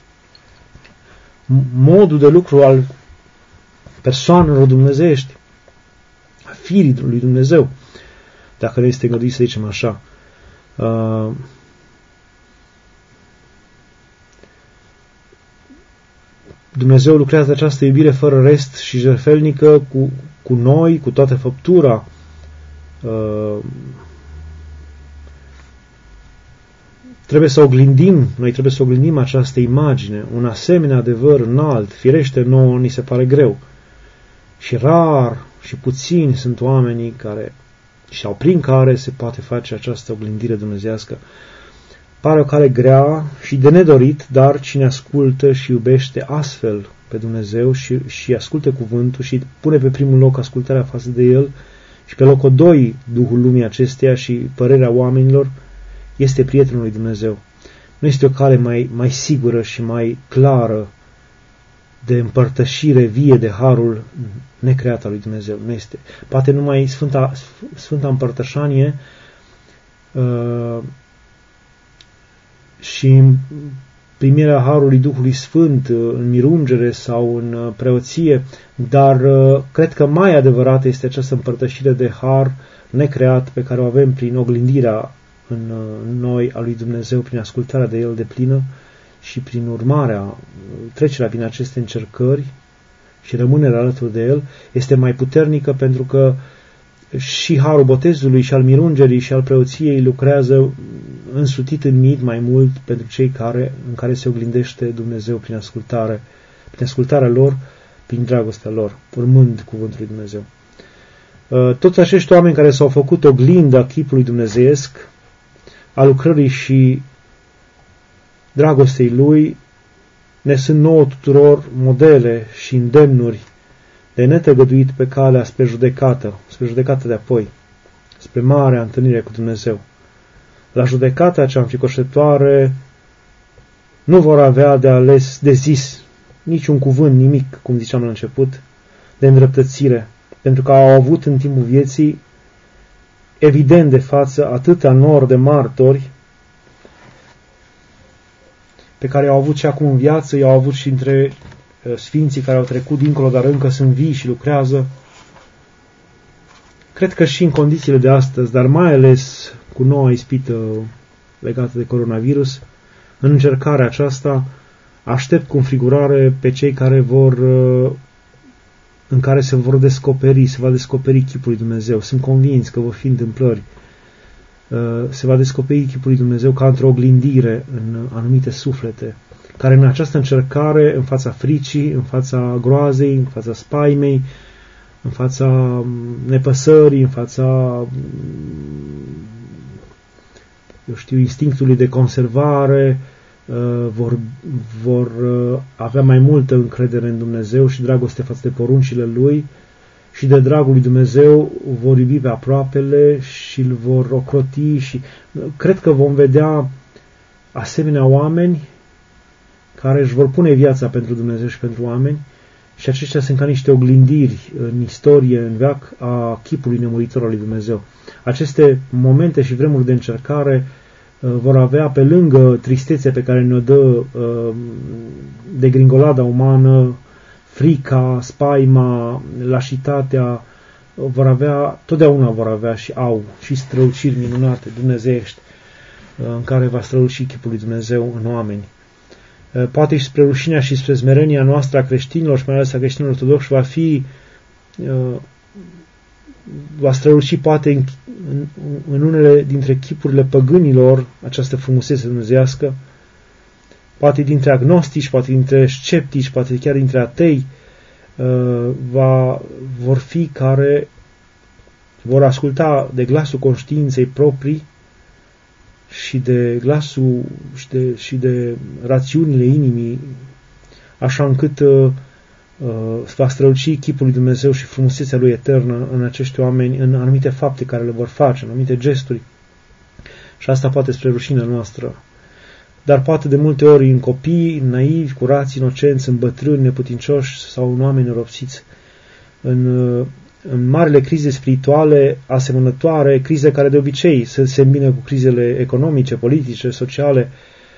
Speaker 1: modul de lucru al persoanelor dumnezeiești, a firii lui Dumnezeu, dacă nu este îngăduit să zicem așa. Dumnezeu lucrează această iubire fără rest și jertfelnică cu noi, cu toată făptura. Noi trebuie să oglindim această imagine, un asemenea adevăr înalt, firește nouă ni se pare greu. Și rar și puțini sunt oamenii sau prin care se poate face această oglindire dumnezeiască. Pare o cale grea și de nedorit, dar cine ascultă și iubește astfel pe Dumnezeu și ascultă cuvântul și pune pe primul loc ascultarea față de El și pe locul 2 Duhul lumii acesteia și părerea oamenilor, este prietenul lui Dumnezeu. Nu este o cale mai sigură și mai clară de împărtășire vie de harul necreat al lui Dumnezeu. Nu este. Poate numai Sfânta Împărtășanie și primirea harului Duhului Sfânt în mirungere sau în preoție, dar cred că mai adevărată este această împărtășire de har necreat pe care o avem prin oglindirea în noi a lui Dumnezeu, prin ascultarea de El deplină și prin urmarea, trecerea prin aceste încercări și rămânerea alături de El, este mai puternică pentru că și harul botezului și al mirungerii și al preoției lucrează însutit înmit mai mult pentru cei în care se oglindește Dumnezeu prin ascultarea lor, prin dragostea lor, urmând cuvântul lui Dumnezeu. Toți acești oameni care s-au făcut oglinda chipului dumnezeiesc, a lucrării și dragostei Lui, ne sunt nouă tuturor modele și îndemnuri de netăgăduit pe calea spre judecată de apoi, spre marea întâlnire cu Dumnezeu. La judecata cea înfricoșătoare nu vor avea de zis niciun cuvânt, nimic, cum ziceam la început, de îndreptățire, pentru că au avut în timpul vieții evident de față atâtea nori de martori pe care au avut și acum în viață, i-au avut și între sfinții care au trecut dincolo, dar încă sunt vii și lucrează. Cred că și în condițiile de astăzi, dar mai ales cu noua ispită legată de coronavirus, în încercarea aceasta, aștept cu înfrigurare pe cei în care se va descoperi chipul lui Dumnezeu. Sunt convins că vor fi întâmplări. Se va descoperi chipul lui Dumnezeu ca într-o oglindire în anumite suflete, care în această încercare, în fața fricii, în fața groazei, în fața spaimei, în fața nepăsării, în fața, instinctului de conservare, vor avea mai multă încredere în Dumnezeu și dragoste față de poruncile Lui și de dragul lui Dumnezeu vor iubi pe aproapele și îl vor ocroti și cred că vom vedea asemenea oameni care își vor pune viața pentru Dumnezeu și pentru oameni Și aceștia sunt ca niște oglindiri în istorie, în veac, a chipului nemuritor al lui Dumnezeu. Aceste momente și vremuri de încercare vor avea, pe lângă tristețea pe care ne-o dă degringolada umană, frica, spaima, lașitatea, totdeauna vor avea și au și străluciri minunate dumnezeiești în care va străluci chipul lui Dumnezeu în oameni. Poate și spre rușinea și spre smerenia noastră a creștinilor și mai ales a creștinilor ortodoxi va străluci poate în unele dintre chipurile păgânilor această frumusețe dumnezeiască, poate dintre agnostici, poate dintre sceptici, poate chiar dintre atei, vor fi care vor asculta de glasul conștiinței proprii și de glasul și de rațiunile inimii, așa încât va străluci chipul lui Dumnezeu și frumusețea lui eternă în acești oameni, în anumite fapte care le vor face, în anumite gesturi. Și asta poate spre rușinea noastră. Dar poate de multe ori în copii naivi, curați, inocenți, în bătrâni, neputincioși sau în oameni neropsiți. În marile crize spirituale asemănătoare, crize care de obicei se îmbină cu crizele economice, politice, sociale,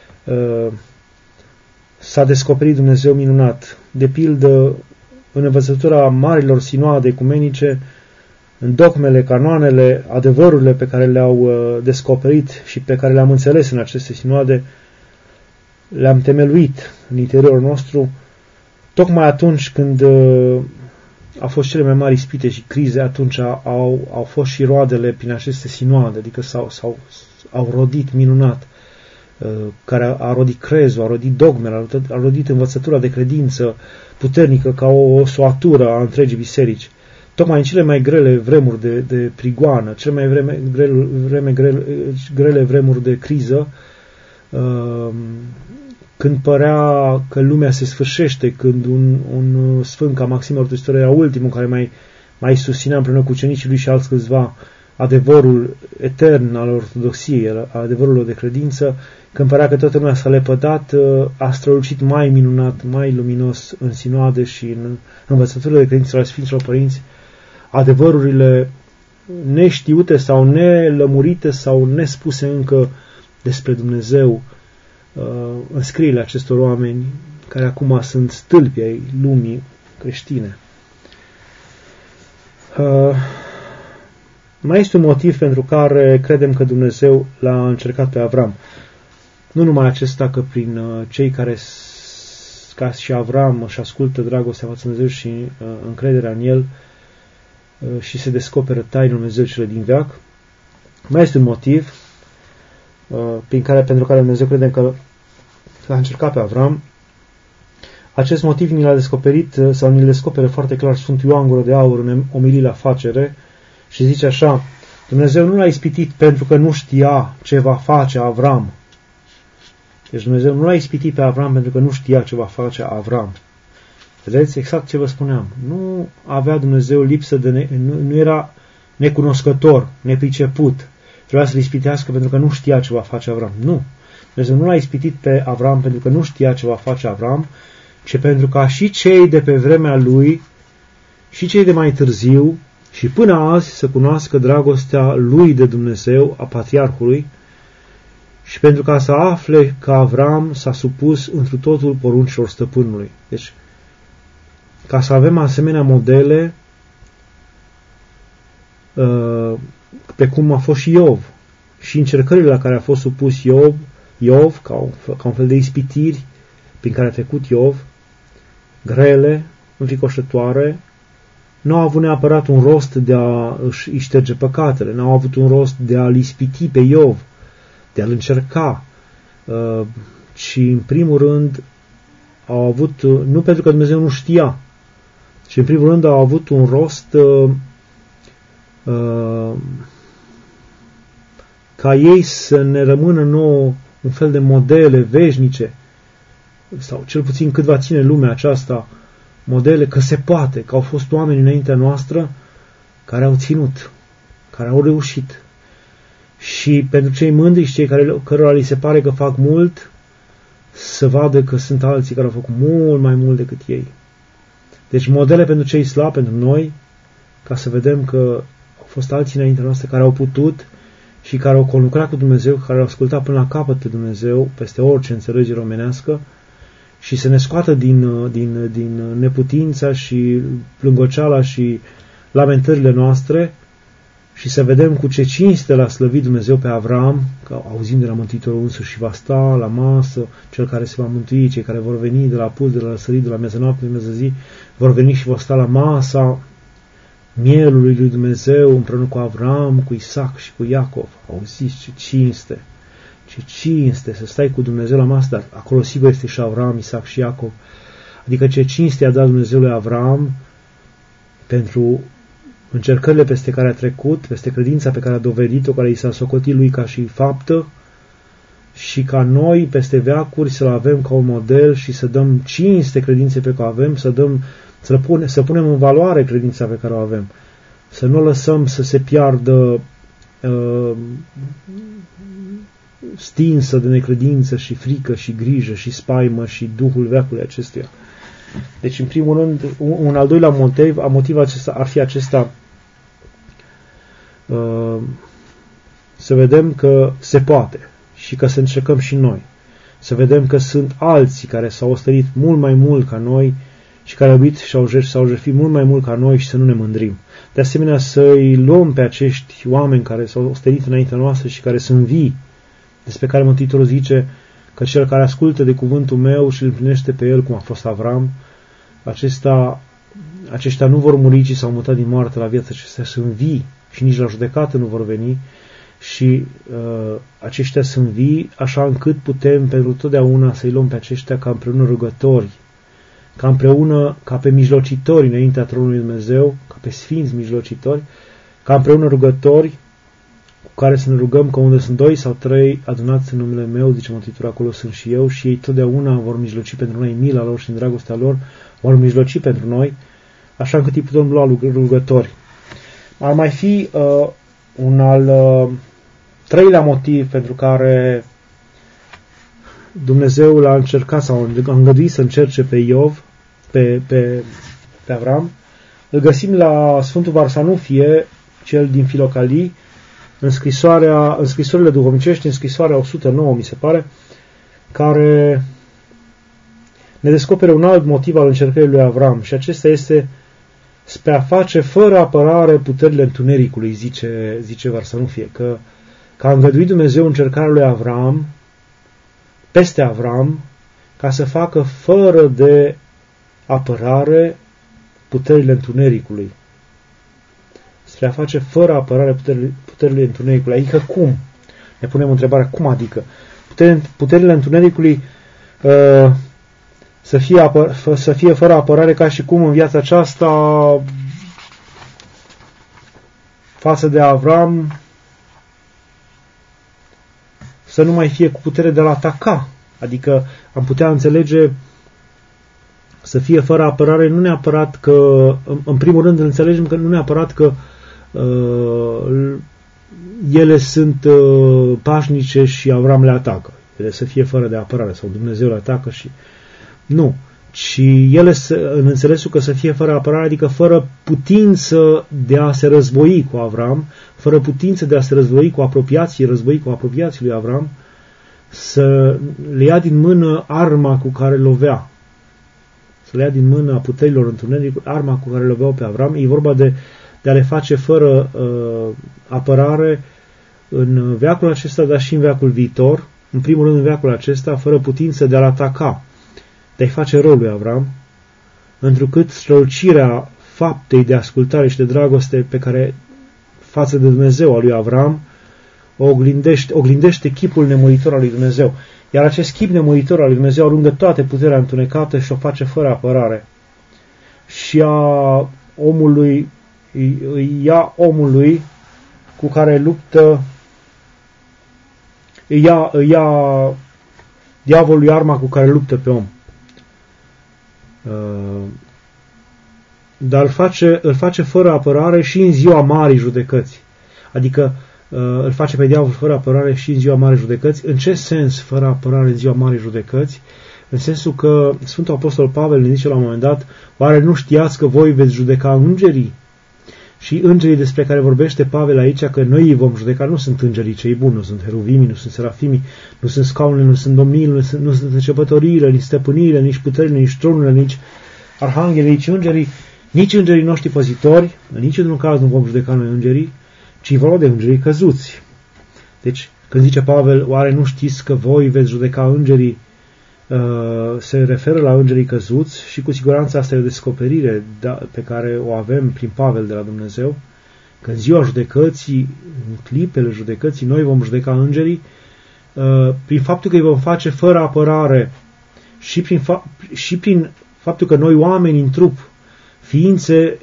Speaker 1: s-a descoperit Dumnezeu minunat. De pildă, în învățătura marilor sinoade ecumenice, în dogmele, canoanele, adevărurile pe care le-au descoperit și pe care le-am înțeles în aceste sinoade, le-am temeluit în interiorul nostru, tocmai atunci când au fost cele mai mari ispite și crize, atunci au fost și roadele prin aceste sinoade, adică au rodit minunat, care a rodit crezul, a rodit dogmele, a rodit învățătura de credință puternică ca o soatură a întregii biserici. Tocmai în cele mai grele vremuri de prigoană, cele mai grele vremuri de criză, când părea că lumea se sfârșește, când un sfânt ca Maxim Mărturisitor era ultimul care mai susținea împreună cu ucenicii lui și alți câțiva adevărul etern al ortodoxiei, adevărul de credință, când părea că toată lumea s-a lepădat, a strălucit mai minunat, mai luminos în sinoade și în învățăturile de credință ale Sfinților Părinți, adevărurile neștiute sau nelămurite sau nespuse încă despre Dumnezeu, în scrierile acestor oameni care acum sunt stâlpi ai lumii creștine. Mai este un motiv pentru care credem că Dumnezeu l-a încercat pe Avram. Nu numai acesta, că prin cei care, ca și Avram, își ascultă dragostea față de Dumnezeu și încrederea în El și se descoperă tainele Dumnezeu cele din veac. Mai este un motiv pentru care Dumnezeu crede că l-a încercat pe Avram. Acest motiv ni l-a descoperit sau ni-l descoperă foarte clar Sfântul Ioan Gură de Aur în Omilii la Facere și zice așa: Dumnezeu nu l-a ispitit pentru că nu știa ce va face Avram. Deci Dumnezeu nu l-a ispitit pe Avram pentru că nu știa ce va face Avram. Vedeți? Exact ce vă spuneam. Nu avea Dumnezeu lipsă nu era necunoscător, nepriceput. Trebuia să-l ispitească pentru că nu știa ce va face Avram. Nu. Dumnezeu nu l-a ispitit pe Avram pentru că nu știa ce va face Avram, ci pentru ca și cei de pe vremea lui, și cei de mai târziu, și până azi să cunoască dragostea lui de Dumnezeu, a patriarhului, și pentru ca să afle că Avram s-a supus întru totul poruncilor stăpânului. Deci, ca să avem asemenea modele, precum a fost și Iov, și încercările la care a fost supus Iov ca un fel de ispitiri prin care a trecut Iov, grele, înfricoșătoare, nu au avut neapărat un rost de a își șterge păcatele, nu au avut un rost de a-l ispiti pe Iov, de a-l încerca, ci în primul rând au avut, nu pentru că Dumnezeu nu știa, ci în primul rând au avut un rost ca ei să ne rămână nouă un fel de modele veșnice, sau cel puțin cât va ține lumea aceasta, modele că se poate, că au fost oameni înaintea noastră care au ținut, care au reușit. Și pentru cei mândri și cei cărora li se pare că fac mult, să vadă că sunt alții care au făcut mult mai mult decât ei. Deci modele pentru cei slabi, pentru noi, ca să vedem că au fost alții înaintea noastră care au putut și care au conlucrat cu Dumnezeu, care au ascultat până la capăt pe Dumnezeu, peste orice înțelegere omenească, și să ne scoată din neputința și plângoceala și lamentările noastre și să vedem cu ce cinste l-a slăvit Dumnezeu pe Avram, că auzim de la Mântuitorul însuși și va sta la masă, cel care se va mântui, cei care vor veni de la apus, de la răsărit, de la mieză noapte, de mieză zi, vor veni și vor sta la masa mielului lui Dumnezeu împreună cu Avram, cu Isaac și cu Iacov. Auziți ce cinste! Ce cinste să stai cu Dumnezeu la masă, dar acolo sigur este și Avram, Isaac și Iacov. Adică ce cinste a dat Dumnezeu lui Avram pentru încercările peste care a trecut, peste credința pe care a dovedit-o, care i s-a socotit lui ca și faptă, și ca noi peste veacuri să-l avem ca un model și să dăm cinste credinței pe care o avem, să punem în valoare credința pe care o avem, să nu lăsăm să se piardă stinsă de necredință și frică și grijă și spaimă și duhul veacului acestuia. Deci, în primul rând, un al doilea motiv acesta ar fi acesta, să vedem că se poate și că să încercăm și noi. Să vedem că sunt alții care s-au ostenit mult mai mult ca noi și care au iubit și s-au jertfit mult mai mult ca noi și să nu ne mândrim. De asemenea, să-i luăm pe acești oameni care s-au ostenit înaintea noastră și care sunt vii, despre care Mântuitorul zice că cel care ascultă de cuvântul meu și îl împlinește pe el, cum a fost Avram, aceștia nu vor muri, ci s-au mutat din moarte la viață, aceștia sunt vii și nici la judecată nu vor veni și aceștia sunt vii, așa încât putem pentru totdeauna să-i luăm pe aceștia ca împreună rugători, ca împreună, ca pe mijlocitori înaintea tronului Dumnezeu, ca pe sfinți mijlocitori, ca împreună rugători cu care să ne rugăm că unde sunt 2 sau 3 adunați în numele meu, zice Mântuitorul, acolo sunt și eu, și ei totdeauna vor mijloci pentru noi, mila lor și în dragostea lor vor mijloci pentru noi, așa încât îi putem lua rugători. Ar mai fi un al treilea motiv pentru care Dumnezeu l-a încercat sau a îngăduit să încerce pe Iov, pe Avram. Îl găsim la Sfântul Varsanufie, cel din Filocalii, în scrisorile duhovnicești, în scrisoarea 109, mi se pare, care ne descoperă un alt motiv al încercării lui Avram, și acesta este spre a face fără apărare puterile întunericului, zice Varsanufie, că a îngăduit Dumnezeu încercarea lui Avram, peste Avram, ca să facă fără de apărare puterile întunericului. Spre a face fără apărare puterile întunericului. Adică cum? Ne punem întrebarea, cum adică? Puterile întunericului să fie fără apărare, ca și cum în viața aceasta față de Avram să nu mai fie cu putere de a ataca. Adică am putea înțelege să fie fără apărare, nu neapărat că, în primul rând înțelegem că nu neapărat că ele sunt pașnice și Avram le atacă. Ele să fie fără de apărare sau Dumnezeu le atacă și... Nu. Ci ele, în înțelesul că să fie fără apărare, adică fără putință de a se război cu Avram, fără putință de a se război cu apropiații lui Avram, să le ia din mână arma cu care lovea. Să le ia din mână a puterilor întunericului, arma cu care loveau pe Avram. E vorba de a le face fără apărare în veacul acesta, dar și în veacul viitor. În primul rând în veacul acesta, fără putință de a-l ataca, de a-i face rău lui Avram, întrucât strălucirea faptei de ascultare și de dragoste pe care față de Dumnezeu a lui Avram oglindește chipul nemuritor al lui Dumnezeu. Iar acest chip nemuritor al lui Dumnezeu aruncă toate puterea întunecată și o face fără apărare. Și ia omului cu care luptă, îi ia diavolului arma cu care luptă pe om. Dar îl face fără apărare și în ziua marii judecăți. Adică îl face pe diavol fără apărare și în ziua marii judecăți. În ce sens fără apărare în ziua marii judecăți? În sensul că Sfântul Apostol Pavel ne zice la un moment dat, oare nu știați că voi veți judeca îngerii? Și îngerii despre care vorbește Pavel aici, că noi îi vom judeca, nu sunt îngerii cei buni, nu sunt heruvimii, nu sunt serafimii, nu sunt scaunele, nu sunt domniile, nu sunt începătoriile, nici stăpânirile, nici puterile, nici tronurile, nici arhanghelii, nici îngerii, nici îngerii noștri păzitori, în niciun caz nu vom judeca noi îngerii, ci vorba de îngerii căzuți. Deci, când zice Pavel, oare nu știți că voi veți judeca îngerii, se referă la îngerii căzuți și cu siguranță asta e o descoperire pe care o avem prin Pavel de la Dumnezeu, că în ziua judecății, în clipele judecății, noi vom judeca îngerii prin faptul că îi vom face fără apărare și prin faptul că noi oameni în trup, ființe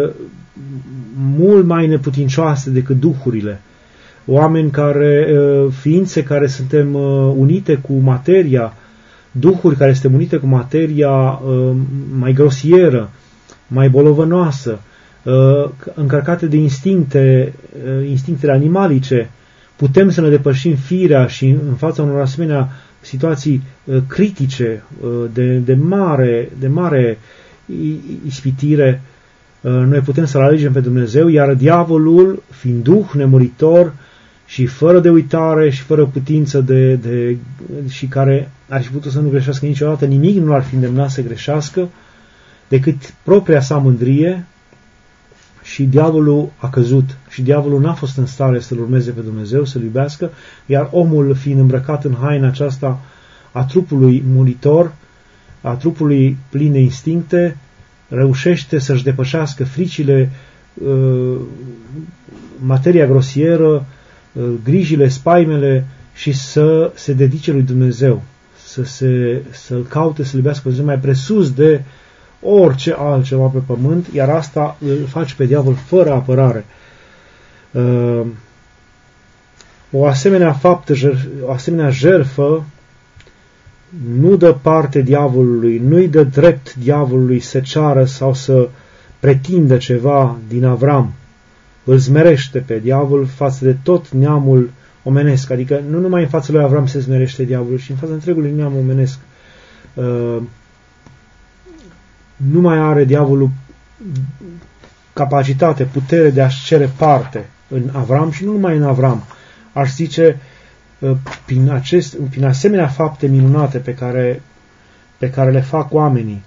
Speaker 1: mult mai neputincioase decât duhurile, oameni ființe care suntem unite cu materia, duhuri care suntem unite cu materia mai grosieră, mai bolovănoasă, încărcate de instinctele animalice, putem să ne depășim firea și în fața unor asemenea situații critice, de mare ispitire, noi putem să-L alegem pe Dumnezeu, iar diavolul, fiind duh nemuritor și fără de uitare și fără putință și care ar fi putut să nu greșească niciodată, nimic nu ar fi îndemnat să greșească decât propria sa mândrie, și diavolul a căzut și diavolul n-a fost în stare să-L urmeze pe Dumnezeu, să-L iubească, iar omul, fiind îmbrăcat în haina aceasta a trupului muritor, a trupului plin de instincte, reușește să-și depășească fricile, materia grosieră, grijile, spaimele și să se dedice lui Dumnezeu, să-L caute, să-L iubească pe Dumnezeu mai presus de orice altceva pe pământ, iar asta îl face pe diavol fără apărare. O asemenea faptă, o asemenea jertfă nu dă parte diavolului, nu-i dă drept diavolului să ceară sau să pretindă ceva din Avram. Îl smerește pe diavol față de tot neamul omenesc, adică nu numai în fața lui Avram se smerește diavolul, ci în fața întregului neam omenesc. Nu mai are diavolul capacitate, putere de a-și cere parte în Avram și nu numai în Avram. Aș zice, prin asemenea fapte minunate pe care le fac oamenii,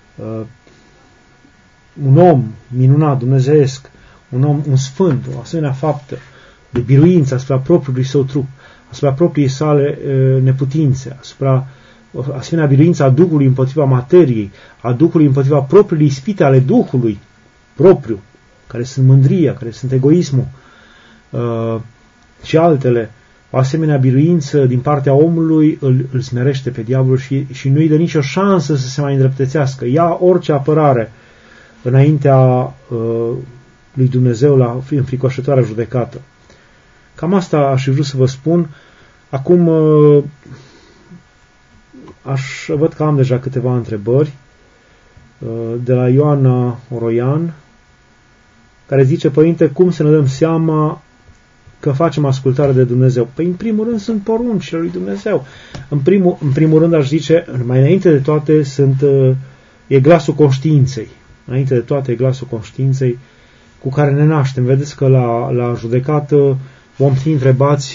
Speaker 1: un om minunat, dumnezeiesc, un sfânt, o asemenea faptă de biruință asupra propriului său trup, asupra propriei sale neputințe, asupra asemenea biruință a Duhului împotriva materiei, a Duhului împotriva propriului ispite ale Duhului propriu, care sunt mândria, care sunt egoismul și altele. O asemenea biruință din partea omului îl smerește pe diavolul și nu-i dă nicio șansă să se mai îndreptățească. Ia orice apărare înaintea lui Dumnezeu la înfricoșătoarea judecată. Cam asta aș fi vrut să vă spun. Acum văd că am deja câteva întrebări de la Ioana Oroian, care zice: Părinte, cum să ne dăm seama că facem ascultare de Dumnezeu? Păi, în primul rând, sunt poruncile lui Dumnezeu. În primul rând, aș zice, mai înainte de toate, e glasul conștiinței. Înainte de toate, e glasul conștiinței cu care ne naștem. Vedeți că la judecată vom fi întrebați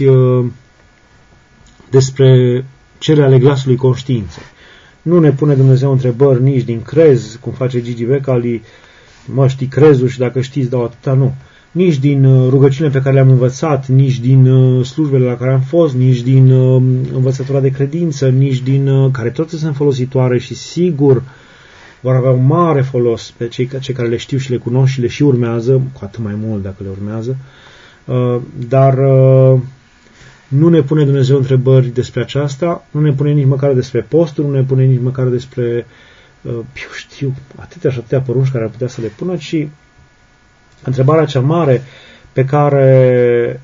Speaker 1: despre cele ale glasului conștiinței. Nu ne pune Dumnezeu întrebări nici din crez, cum face Gigi Becali, mă, știi crezul și dacă știți dau atâta, nu. Nici din rugăciunile pe care le-am învățat, nici din slujbele la care am fost, nici din învățătura de credință, nici din care toate sunt folositoare și sigur vor avea un mare folos pe cei care le știu și le cunosc și le și urmează, cu atât mai mult dacă le urmează, dar nu ne pune Dumnezeu întrebări despre aceasta, nu ne pune nici măcar despre postul, nu ne pune nici măcar despre, eu știu, atâtea și atâtea porunci care ar putea să le pună, ci întrebarea cea mare pe care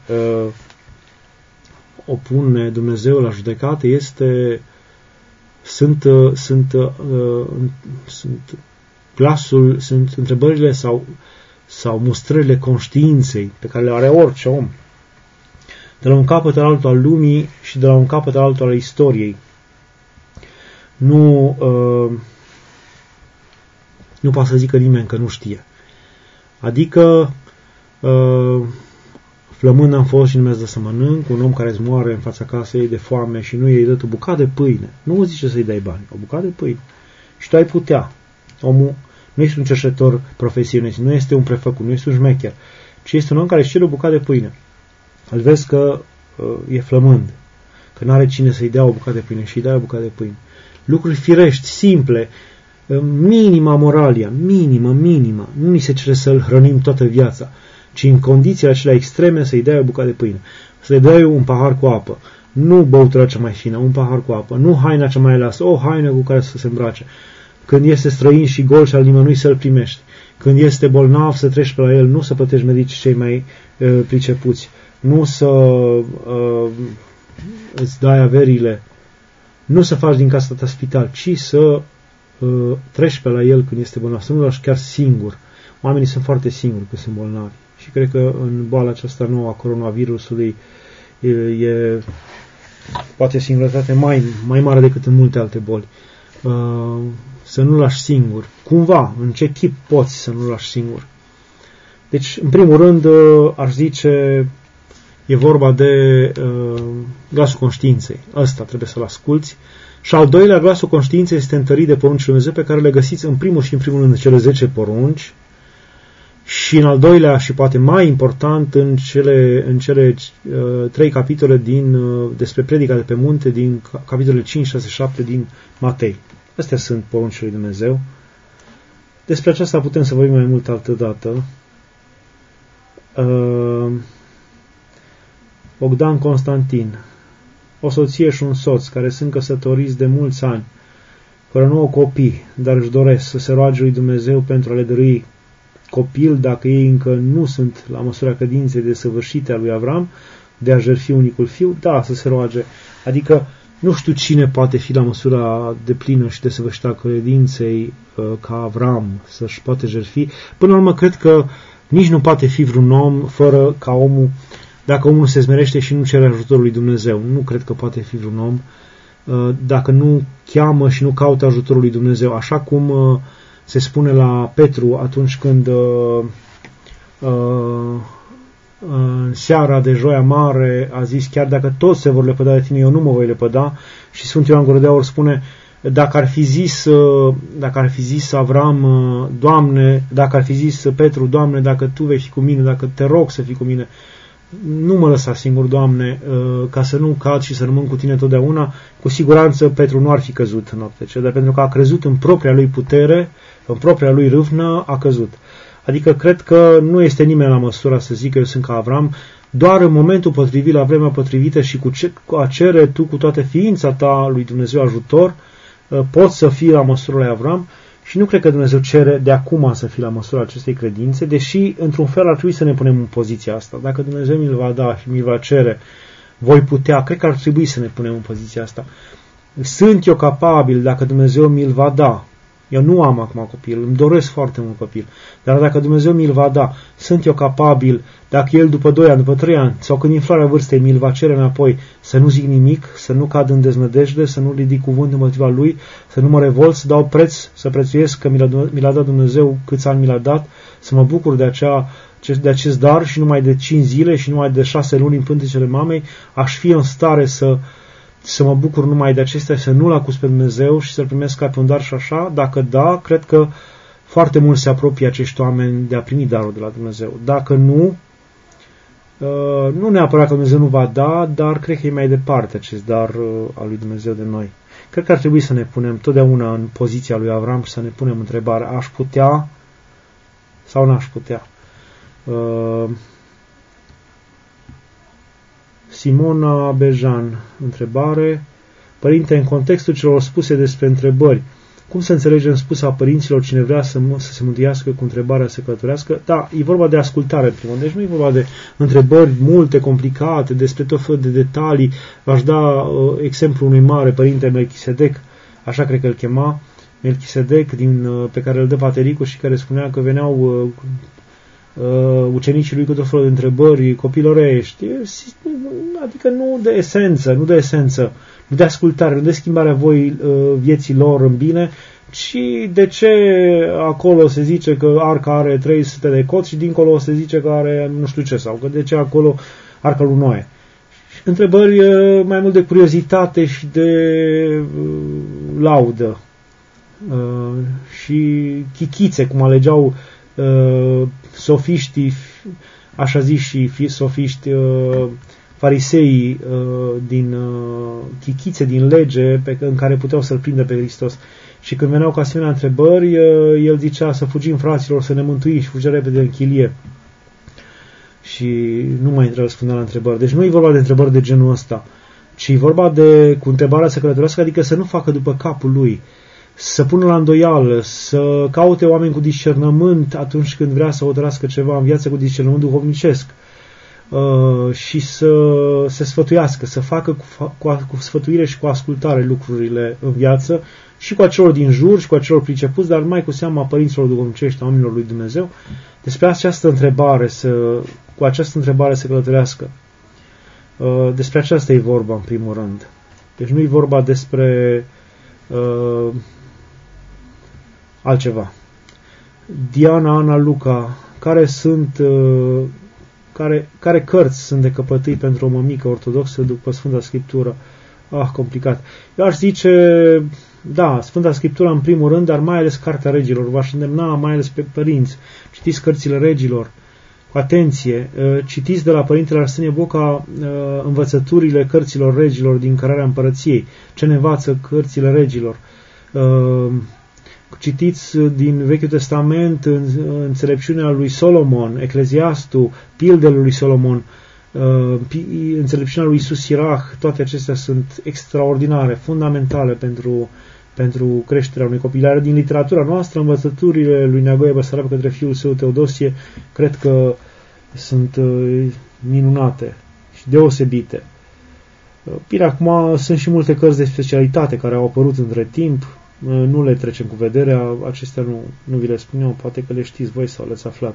Speaker 1: o pune Dumnezeu la judecată este sunt întrebările sau mustrările conștiinței pe care le are orice om, de la un capăt al altul al lumii și de la un capăt al altul al istoriei. nu poate să zică nimeni că nu știe. Adică flămând am fost și nu mi-ați dat să mănânc, un om care îți moare în fața casei de foame și nu i-ai dat o bucată de pâine. Nu zice să-i dai bani, o bucată de pâine. Și tu ai putea. Omul nu este un cercetător profesionist, nu este un prefăcut, nu este un șmecher, ci este un om care își cere o bucată de pâine. Îl vezi că e flămând, că nu are cine să-i dea o bucată de pâine și îi dai o bucată de pâine. Lucruri firești, simple, minima moralia, minimă. Nu ni se cere să-l hrănim toată viața, ci în condițiile acelea extreme să-i dai o bucată de pâine, să-i dai un pahar cu apă, nu băutura cea mai fină, un pahar cu apă, nu haina cea mai lasă, o haină cu care să se îmbrace. Când este străin și gol și al nimănui să-l primești. Când este bolnav să treci pe la el, nu să plătești medici cei mai pricepuți, nu să îți dai averile, nu să faci din casa ta spital, ci să treci pe la el când este bolnav, să nu-l lași chiar singur. Oamenii sunt foarte singuri când sunt bolnavi și cred că în boala aceasta nouă a coronavirusului poate singurătate mai mare decât în multe alte boli. Să nu-l lași singur. Cumva, în ce chip poți să nu-l lași singur? Deci, în primul rând, aș zice, e vorba de glasul conștiinței. Ăsta trebuie să-l asculți. Și al doilea, glasul conștiinței este întărit de poruncile Lui Dumnezeu, pe care le găsiți în primul și în primul rând în cele 10 porunci și în al doilea și poate mai important în cele 3 capitole despre predica de pe munte din capitolele 5, 6, 7 din Matei. Astea sunt poruncile lui Dumnezeu. Despre aceasta putem să vorbim mai mult altă dată. Bogdan Constantin, o soție și un soț care sunt căsătoriți de mulți ani, fără nouă copii, dar își doresc să se roage lui Dumnezeu pentru a le dărui copil, dacă ei încă nu sunt la măsura credinței desăvârșite a lui Avram, de a jertfi unicul fiu, da, să se roage. Adică nu știu cine poate fi la măsura deplină și desăvârșită a credinței ca Avram să-și poate jertfi. Până la urmă, cred că nici nu poate fi vreun om fără ca omul, dacă omul se smerește și nu cere ajutorul lui Dumnezeu. Nu cred că poate fi vreun om dacă nu cheamă și nu caută ajutorul lui Dumnezeu. Așa cum se spune la Petru atunci când în seara de Joia Mare a zis, chiar dacă toți se vor lepăda de tine, eu nu mă voi lepăda. Și Sfântul Ioan Gură de Aur spune, dacă ar fi zis Avram, Doamne, dacă ar fi zis Petru, Doamne, dacă Tu vei fi cu mine, dacă te rog să fii cu mine, nu mă lăsa singur, Doamne, ca să nu cad și să rămân cu Tine totdeauna, cu siguranță Petru nu ar fi căzut în noaptea aceea, dar pentru că a crezut în propria lui putere, în propria lui râvnă, a căzut. Adică cred că nu este nimeni la măsura să zică eu sunt ca Avram, doar în momentul potrivit, la vremea potrivită și cu a cere tu cu toată ființa ta lui Dumnezeu ajutor, poți să fii la măsura lui Avram și nu cred că Dumnezeu cere de acum să fii la măsura acestei credințe, deși într-un fel ar trebui să ne punem în poziția asta. Dacă Dumnezeu mi-l va da și mi-l va cere, voi putea, cred că ar trebui să ne punem în poziția asta. Sunt eu capabil, dacă Dumnezeu mi-l va da, eu nu am acum copil, îmi doresc foarte mult copil, dar dacă Dumnezeu mi-l va da, sunt eu capabil, dacă El după 2 ani, după 3 ani, sau când în floarea vârstei mi-l va cere înapoi, să nu zic nimic, să nu cad în deznădejde, să nu ridic cuvânt împotriva Lui, să nu mă revolt, să dau preț, să prețuiesc că mi l-a dat Dumnezeu, câți ani mi l-a dat, să mă bucur de acest dar și numai de 5 zile și numai de 6 luni în pântecele mamei, aș fi în stare să mă bucur numai de acestea, să nu-L acuz pe Dumnezeu și să-L primesc ca pe un dar și așa. Dacă da, cred că foarte mult se apropie acești oameni de a primi darul de la Dumnezeu. Dacă nu, nu neapărat că Dumnezeu nu va da, dar cred că e mai departe acest dar al lui Dumnezeu de noi. Cred că ar trebui să ne punem totdeauna în poziția lui Avram și să ne punem întrebarea, aș putea sau n-aș putea? Simona Bejan, întrebare. Părinte, în contextul celor spuse despre întrebări, cum să înțelegem spusa părinților cine vrea să se mântuiască cu întrebarea să călătorească? Da, e vorba de ascultare, în primul rând. Deci nu e vorba de întrebări multe, complicate, despre tot felul de detalii. V-aș da exemplu unui mare părinte, Melchisedec, așa cred că îl chema, Melchisedec, pe care îl dă Patericul și care spunea că veneau ucenicii lui cu tot felul de întrebări copilărești, adică nu de esență, nu de ascultare, nu de schimbarea vieții lor în bine, ci de ce acolo se zice că arca are 300 de coți și dincolo se zice că are nu știu ce, sau că de ce acolo arca lui Noe. Întrebări mai mult de curiozitate și de laudă și chichițe, cum alegeau sofiștii, așa zis și sofiști, fariseii din chichițe din lege în care puteau să-L prindă pe Hristos. Și când veneau cu asemenea întrebări, el zicea să fugim, fraților, să ne mântuim, și fugea repede în chilie. Și nu mai răspundea la întrebări. Deci nu e vorba de întrebări de genul ăsta, ci e vorba de, cu întrebarea să călătorească, adică să nu facă după capul lui, să pună la îndoială, să caute oameni cu discernământ atunci când vrea să hotărască ceva în viață, cu discernământ duhovnicesc, și să se sfătuiască, să facă cu sfătuire și cu ascultare lucrurile în viață, și cu acelor din jur și cu acelor pricepuți, dar mai cu seama părinților duhovnicești, oamenilor lui Dumnezeu, despre această întrebare, cu această întrebare să călătorească. Despre aceasta e vorba, în primul rând. Deci nu e vorba despre altceva. Diana, Ana, Luca, care cărți sunt de căpătâi pentru o mămică ortodoxă după Sfânta Scriptură? Complicat. Eu aș zice, da, Sfânta Scriptură în primul rând, dar mai ales Cartea Regilor. V-aș îndemna mai ales pe părinți. Citiți cărțile regilor cu atenție. Citiți de la Părintele Arsenie Boca învățăturile cărților regilor din Cărarea Împărăției. Ce ne învață cărțile regilor. Citiți din Vechiul Testament înțelepciunea lui Solomon, Ecleziastul, pildele lui Solomon, înțelepciunea lui Iisus Sirach. Toate acestea sunt extraordinare, fundamentale pentru creșterea unui copil. Iar din literatura noastră, învățăturile lui Neagoe Băsarab către fiul său Teodosie, cred că sunt minunate și deosebite. Bine, acum sunt și multe cărți de specialitate care au apărut între timp, nu le trecem cu vederea, acestea nu vi le spun eu, poate că le știți voi sau le-ați aflat.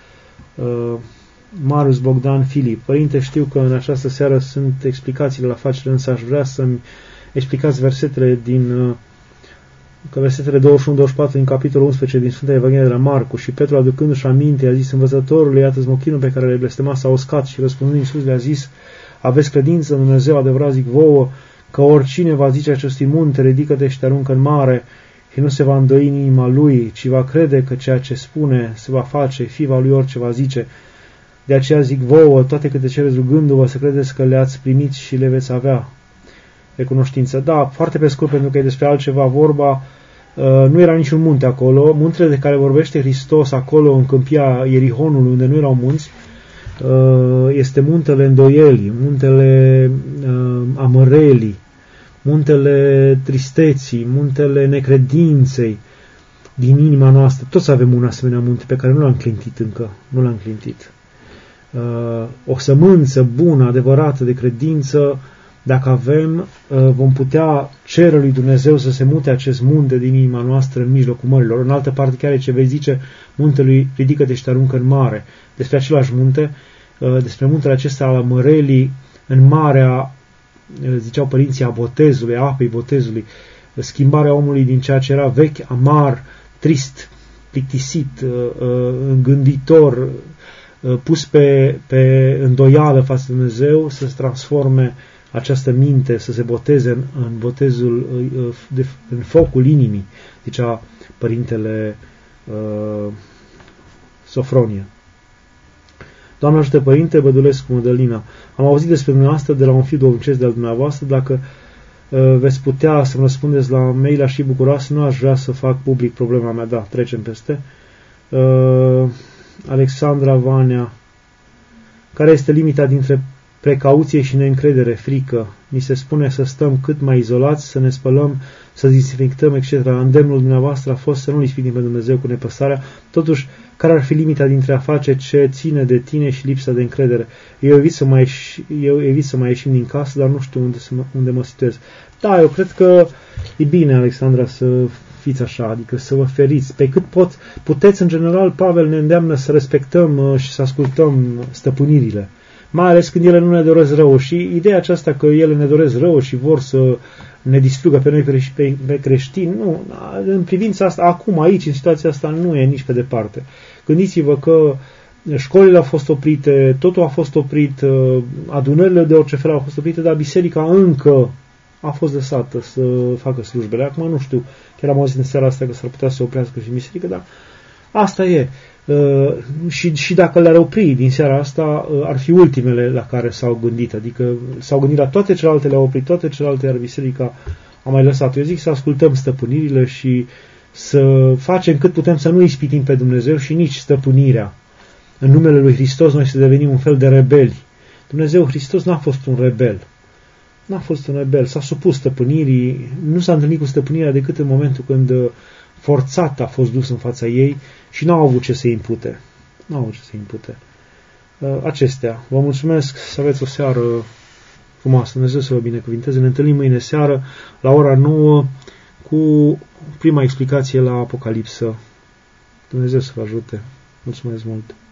Speaker 1: Marius Bogdan Filip: Părinte, știu că în această seară sunt explicațiile la facere, însă aș vrea să-mi explicați versetele versetele 21-24 din capitolul 11 din Sfânta Evanghelie de la Marcu. Și Petru, aducându-și aminte, a zis: Învățătorule, iată-ți mochinul pe care le blestema s-a uscat. Și răspundând Iisus le-a zis: aveți credință în Dumnezeu, adevărat zic vouă, că oricine va zice acestui munte, ridică-te și te aruncă în mare, și nu se va îndoi în inima lui, ci va crede că ceea ce spune se va face, fi va lui orice va zice. De aceea zic vouă, toate câte cereți rugându-vă, să credeți că le-ați primit și le veți avea. Recunoștință. Da, foarte pe scurt, pentru că e despre altceva vorba. Nu era niciun munte acolo. Muntele de care vorbește Hristos acolo, în câmpia Ierihonului, unde nu erau munți, este muntele îndoielii, muntele amărelii, muntele tristeții, muntele necredinței din inima noastră. Toți avem un asemenea munte pe care nu l-am clintit încă. Nu l-am clintit. O sămânță bună, adevărată de credință, dacă avem, vom putea cere lui Dumnezeu să se mute acest munte din inima noastră în mijlocul mărilor. În altă parte chiar ce vei zice muntelui, ridică-te și te aruncă în mare. Despre același munte, despre muntele acesta al mărelii, în marea, ziceau părinții, a botezului, a apei botezului, schimbarea omului din ceea ce era vechi, amar, trist, plictisit, îngânditor, pus pe îndoială față de Dumnezeu, să se transforme această minte, să se boteze în botezul, în focul inimii, zicea Părintele Sofronie. Doamne ajută, Părinte Bădulescu Mădălina, am auzit despre dumneavoastră de la un fiu duhovnicesc de-al dumneavoastră. Dacă veți putea să-mi răspundeți la mail, aș fi bucuroasă, nu aș vrea să fac public problema mea. Da, trecem peste. Alexandra Vanea: care este limita dintre precauție și neîncredere, frică? Ni se spune să stăm cât mai izolați, să ne spălăm, să dezinfectăm, etc. Îndemnul dumneavoastră a fost să nu-L ispitim pe Dumnezeu cu nepăsarea. Totuși, care ar fi limita dintre a face ce ține de tine și lipsa de încredere? Eu evit să mai ieșim din casă, dar nu știu unde mă situez. Da, eu cred că e bine, Alexandra, să fiți așa, adică să vă feriți. Pe cât puteți, în general, Pavel ne îndeamnă să respectăm și să ascultăm stăpânirile. Mai ales când ele nu ne doresc rău. Și ideea aceasta că ele ne doresc rău și vor să ne distrugă pe noi pe creștini, nu, în privința asta, acum, aici, în situația asta, nu e nici pe departe. Gândiți-vă că școlile au fost oprite, totul a fost oprit, adunările de orice fel au fost oprite, dar biserica încă a fost lăsată să facă slujbele. Acum nu știu, chiar am auzit în seara asta că s-ar putea să oprească și biserica, dar asta e. Și dacă le-ar opri din seara asta, ar fi ultimele la care s-au gândit, adică s-au gândit la toate celelalte, le-au oprit toate celelalte, iar biserica a mai lăsat. Eu zic să ascultăm stăpânirile și să facem cât putem să nu ispitim pe Dumnezeu și nici stăpânirea. În numele lui Hristos noi să devenim un fel de rebeli. Dumnezeu Hristos n-a fost un rebel. N-a fost un rebel, s-a supus stăpânirii, nu s-a întâlnit cu stăpânirea decât în momentul când forțat a fost dus în fața ei și n-au avut ce să impute. N-au avut ce să impute. Acestea. Vă mulțumesc, să aveți o seară frumoasă. Dumnezeu să vă binecuvinteze. Ne întâlnim mâine seară la ora 9 cu prima explicație la Apocalipsă. Dumnezeu să vă ajute. Mulțumesc mult.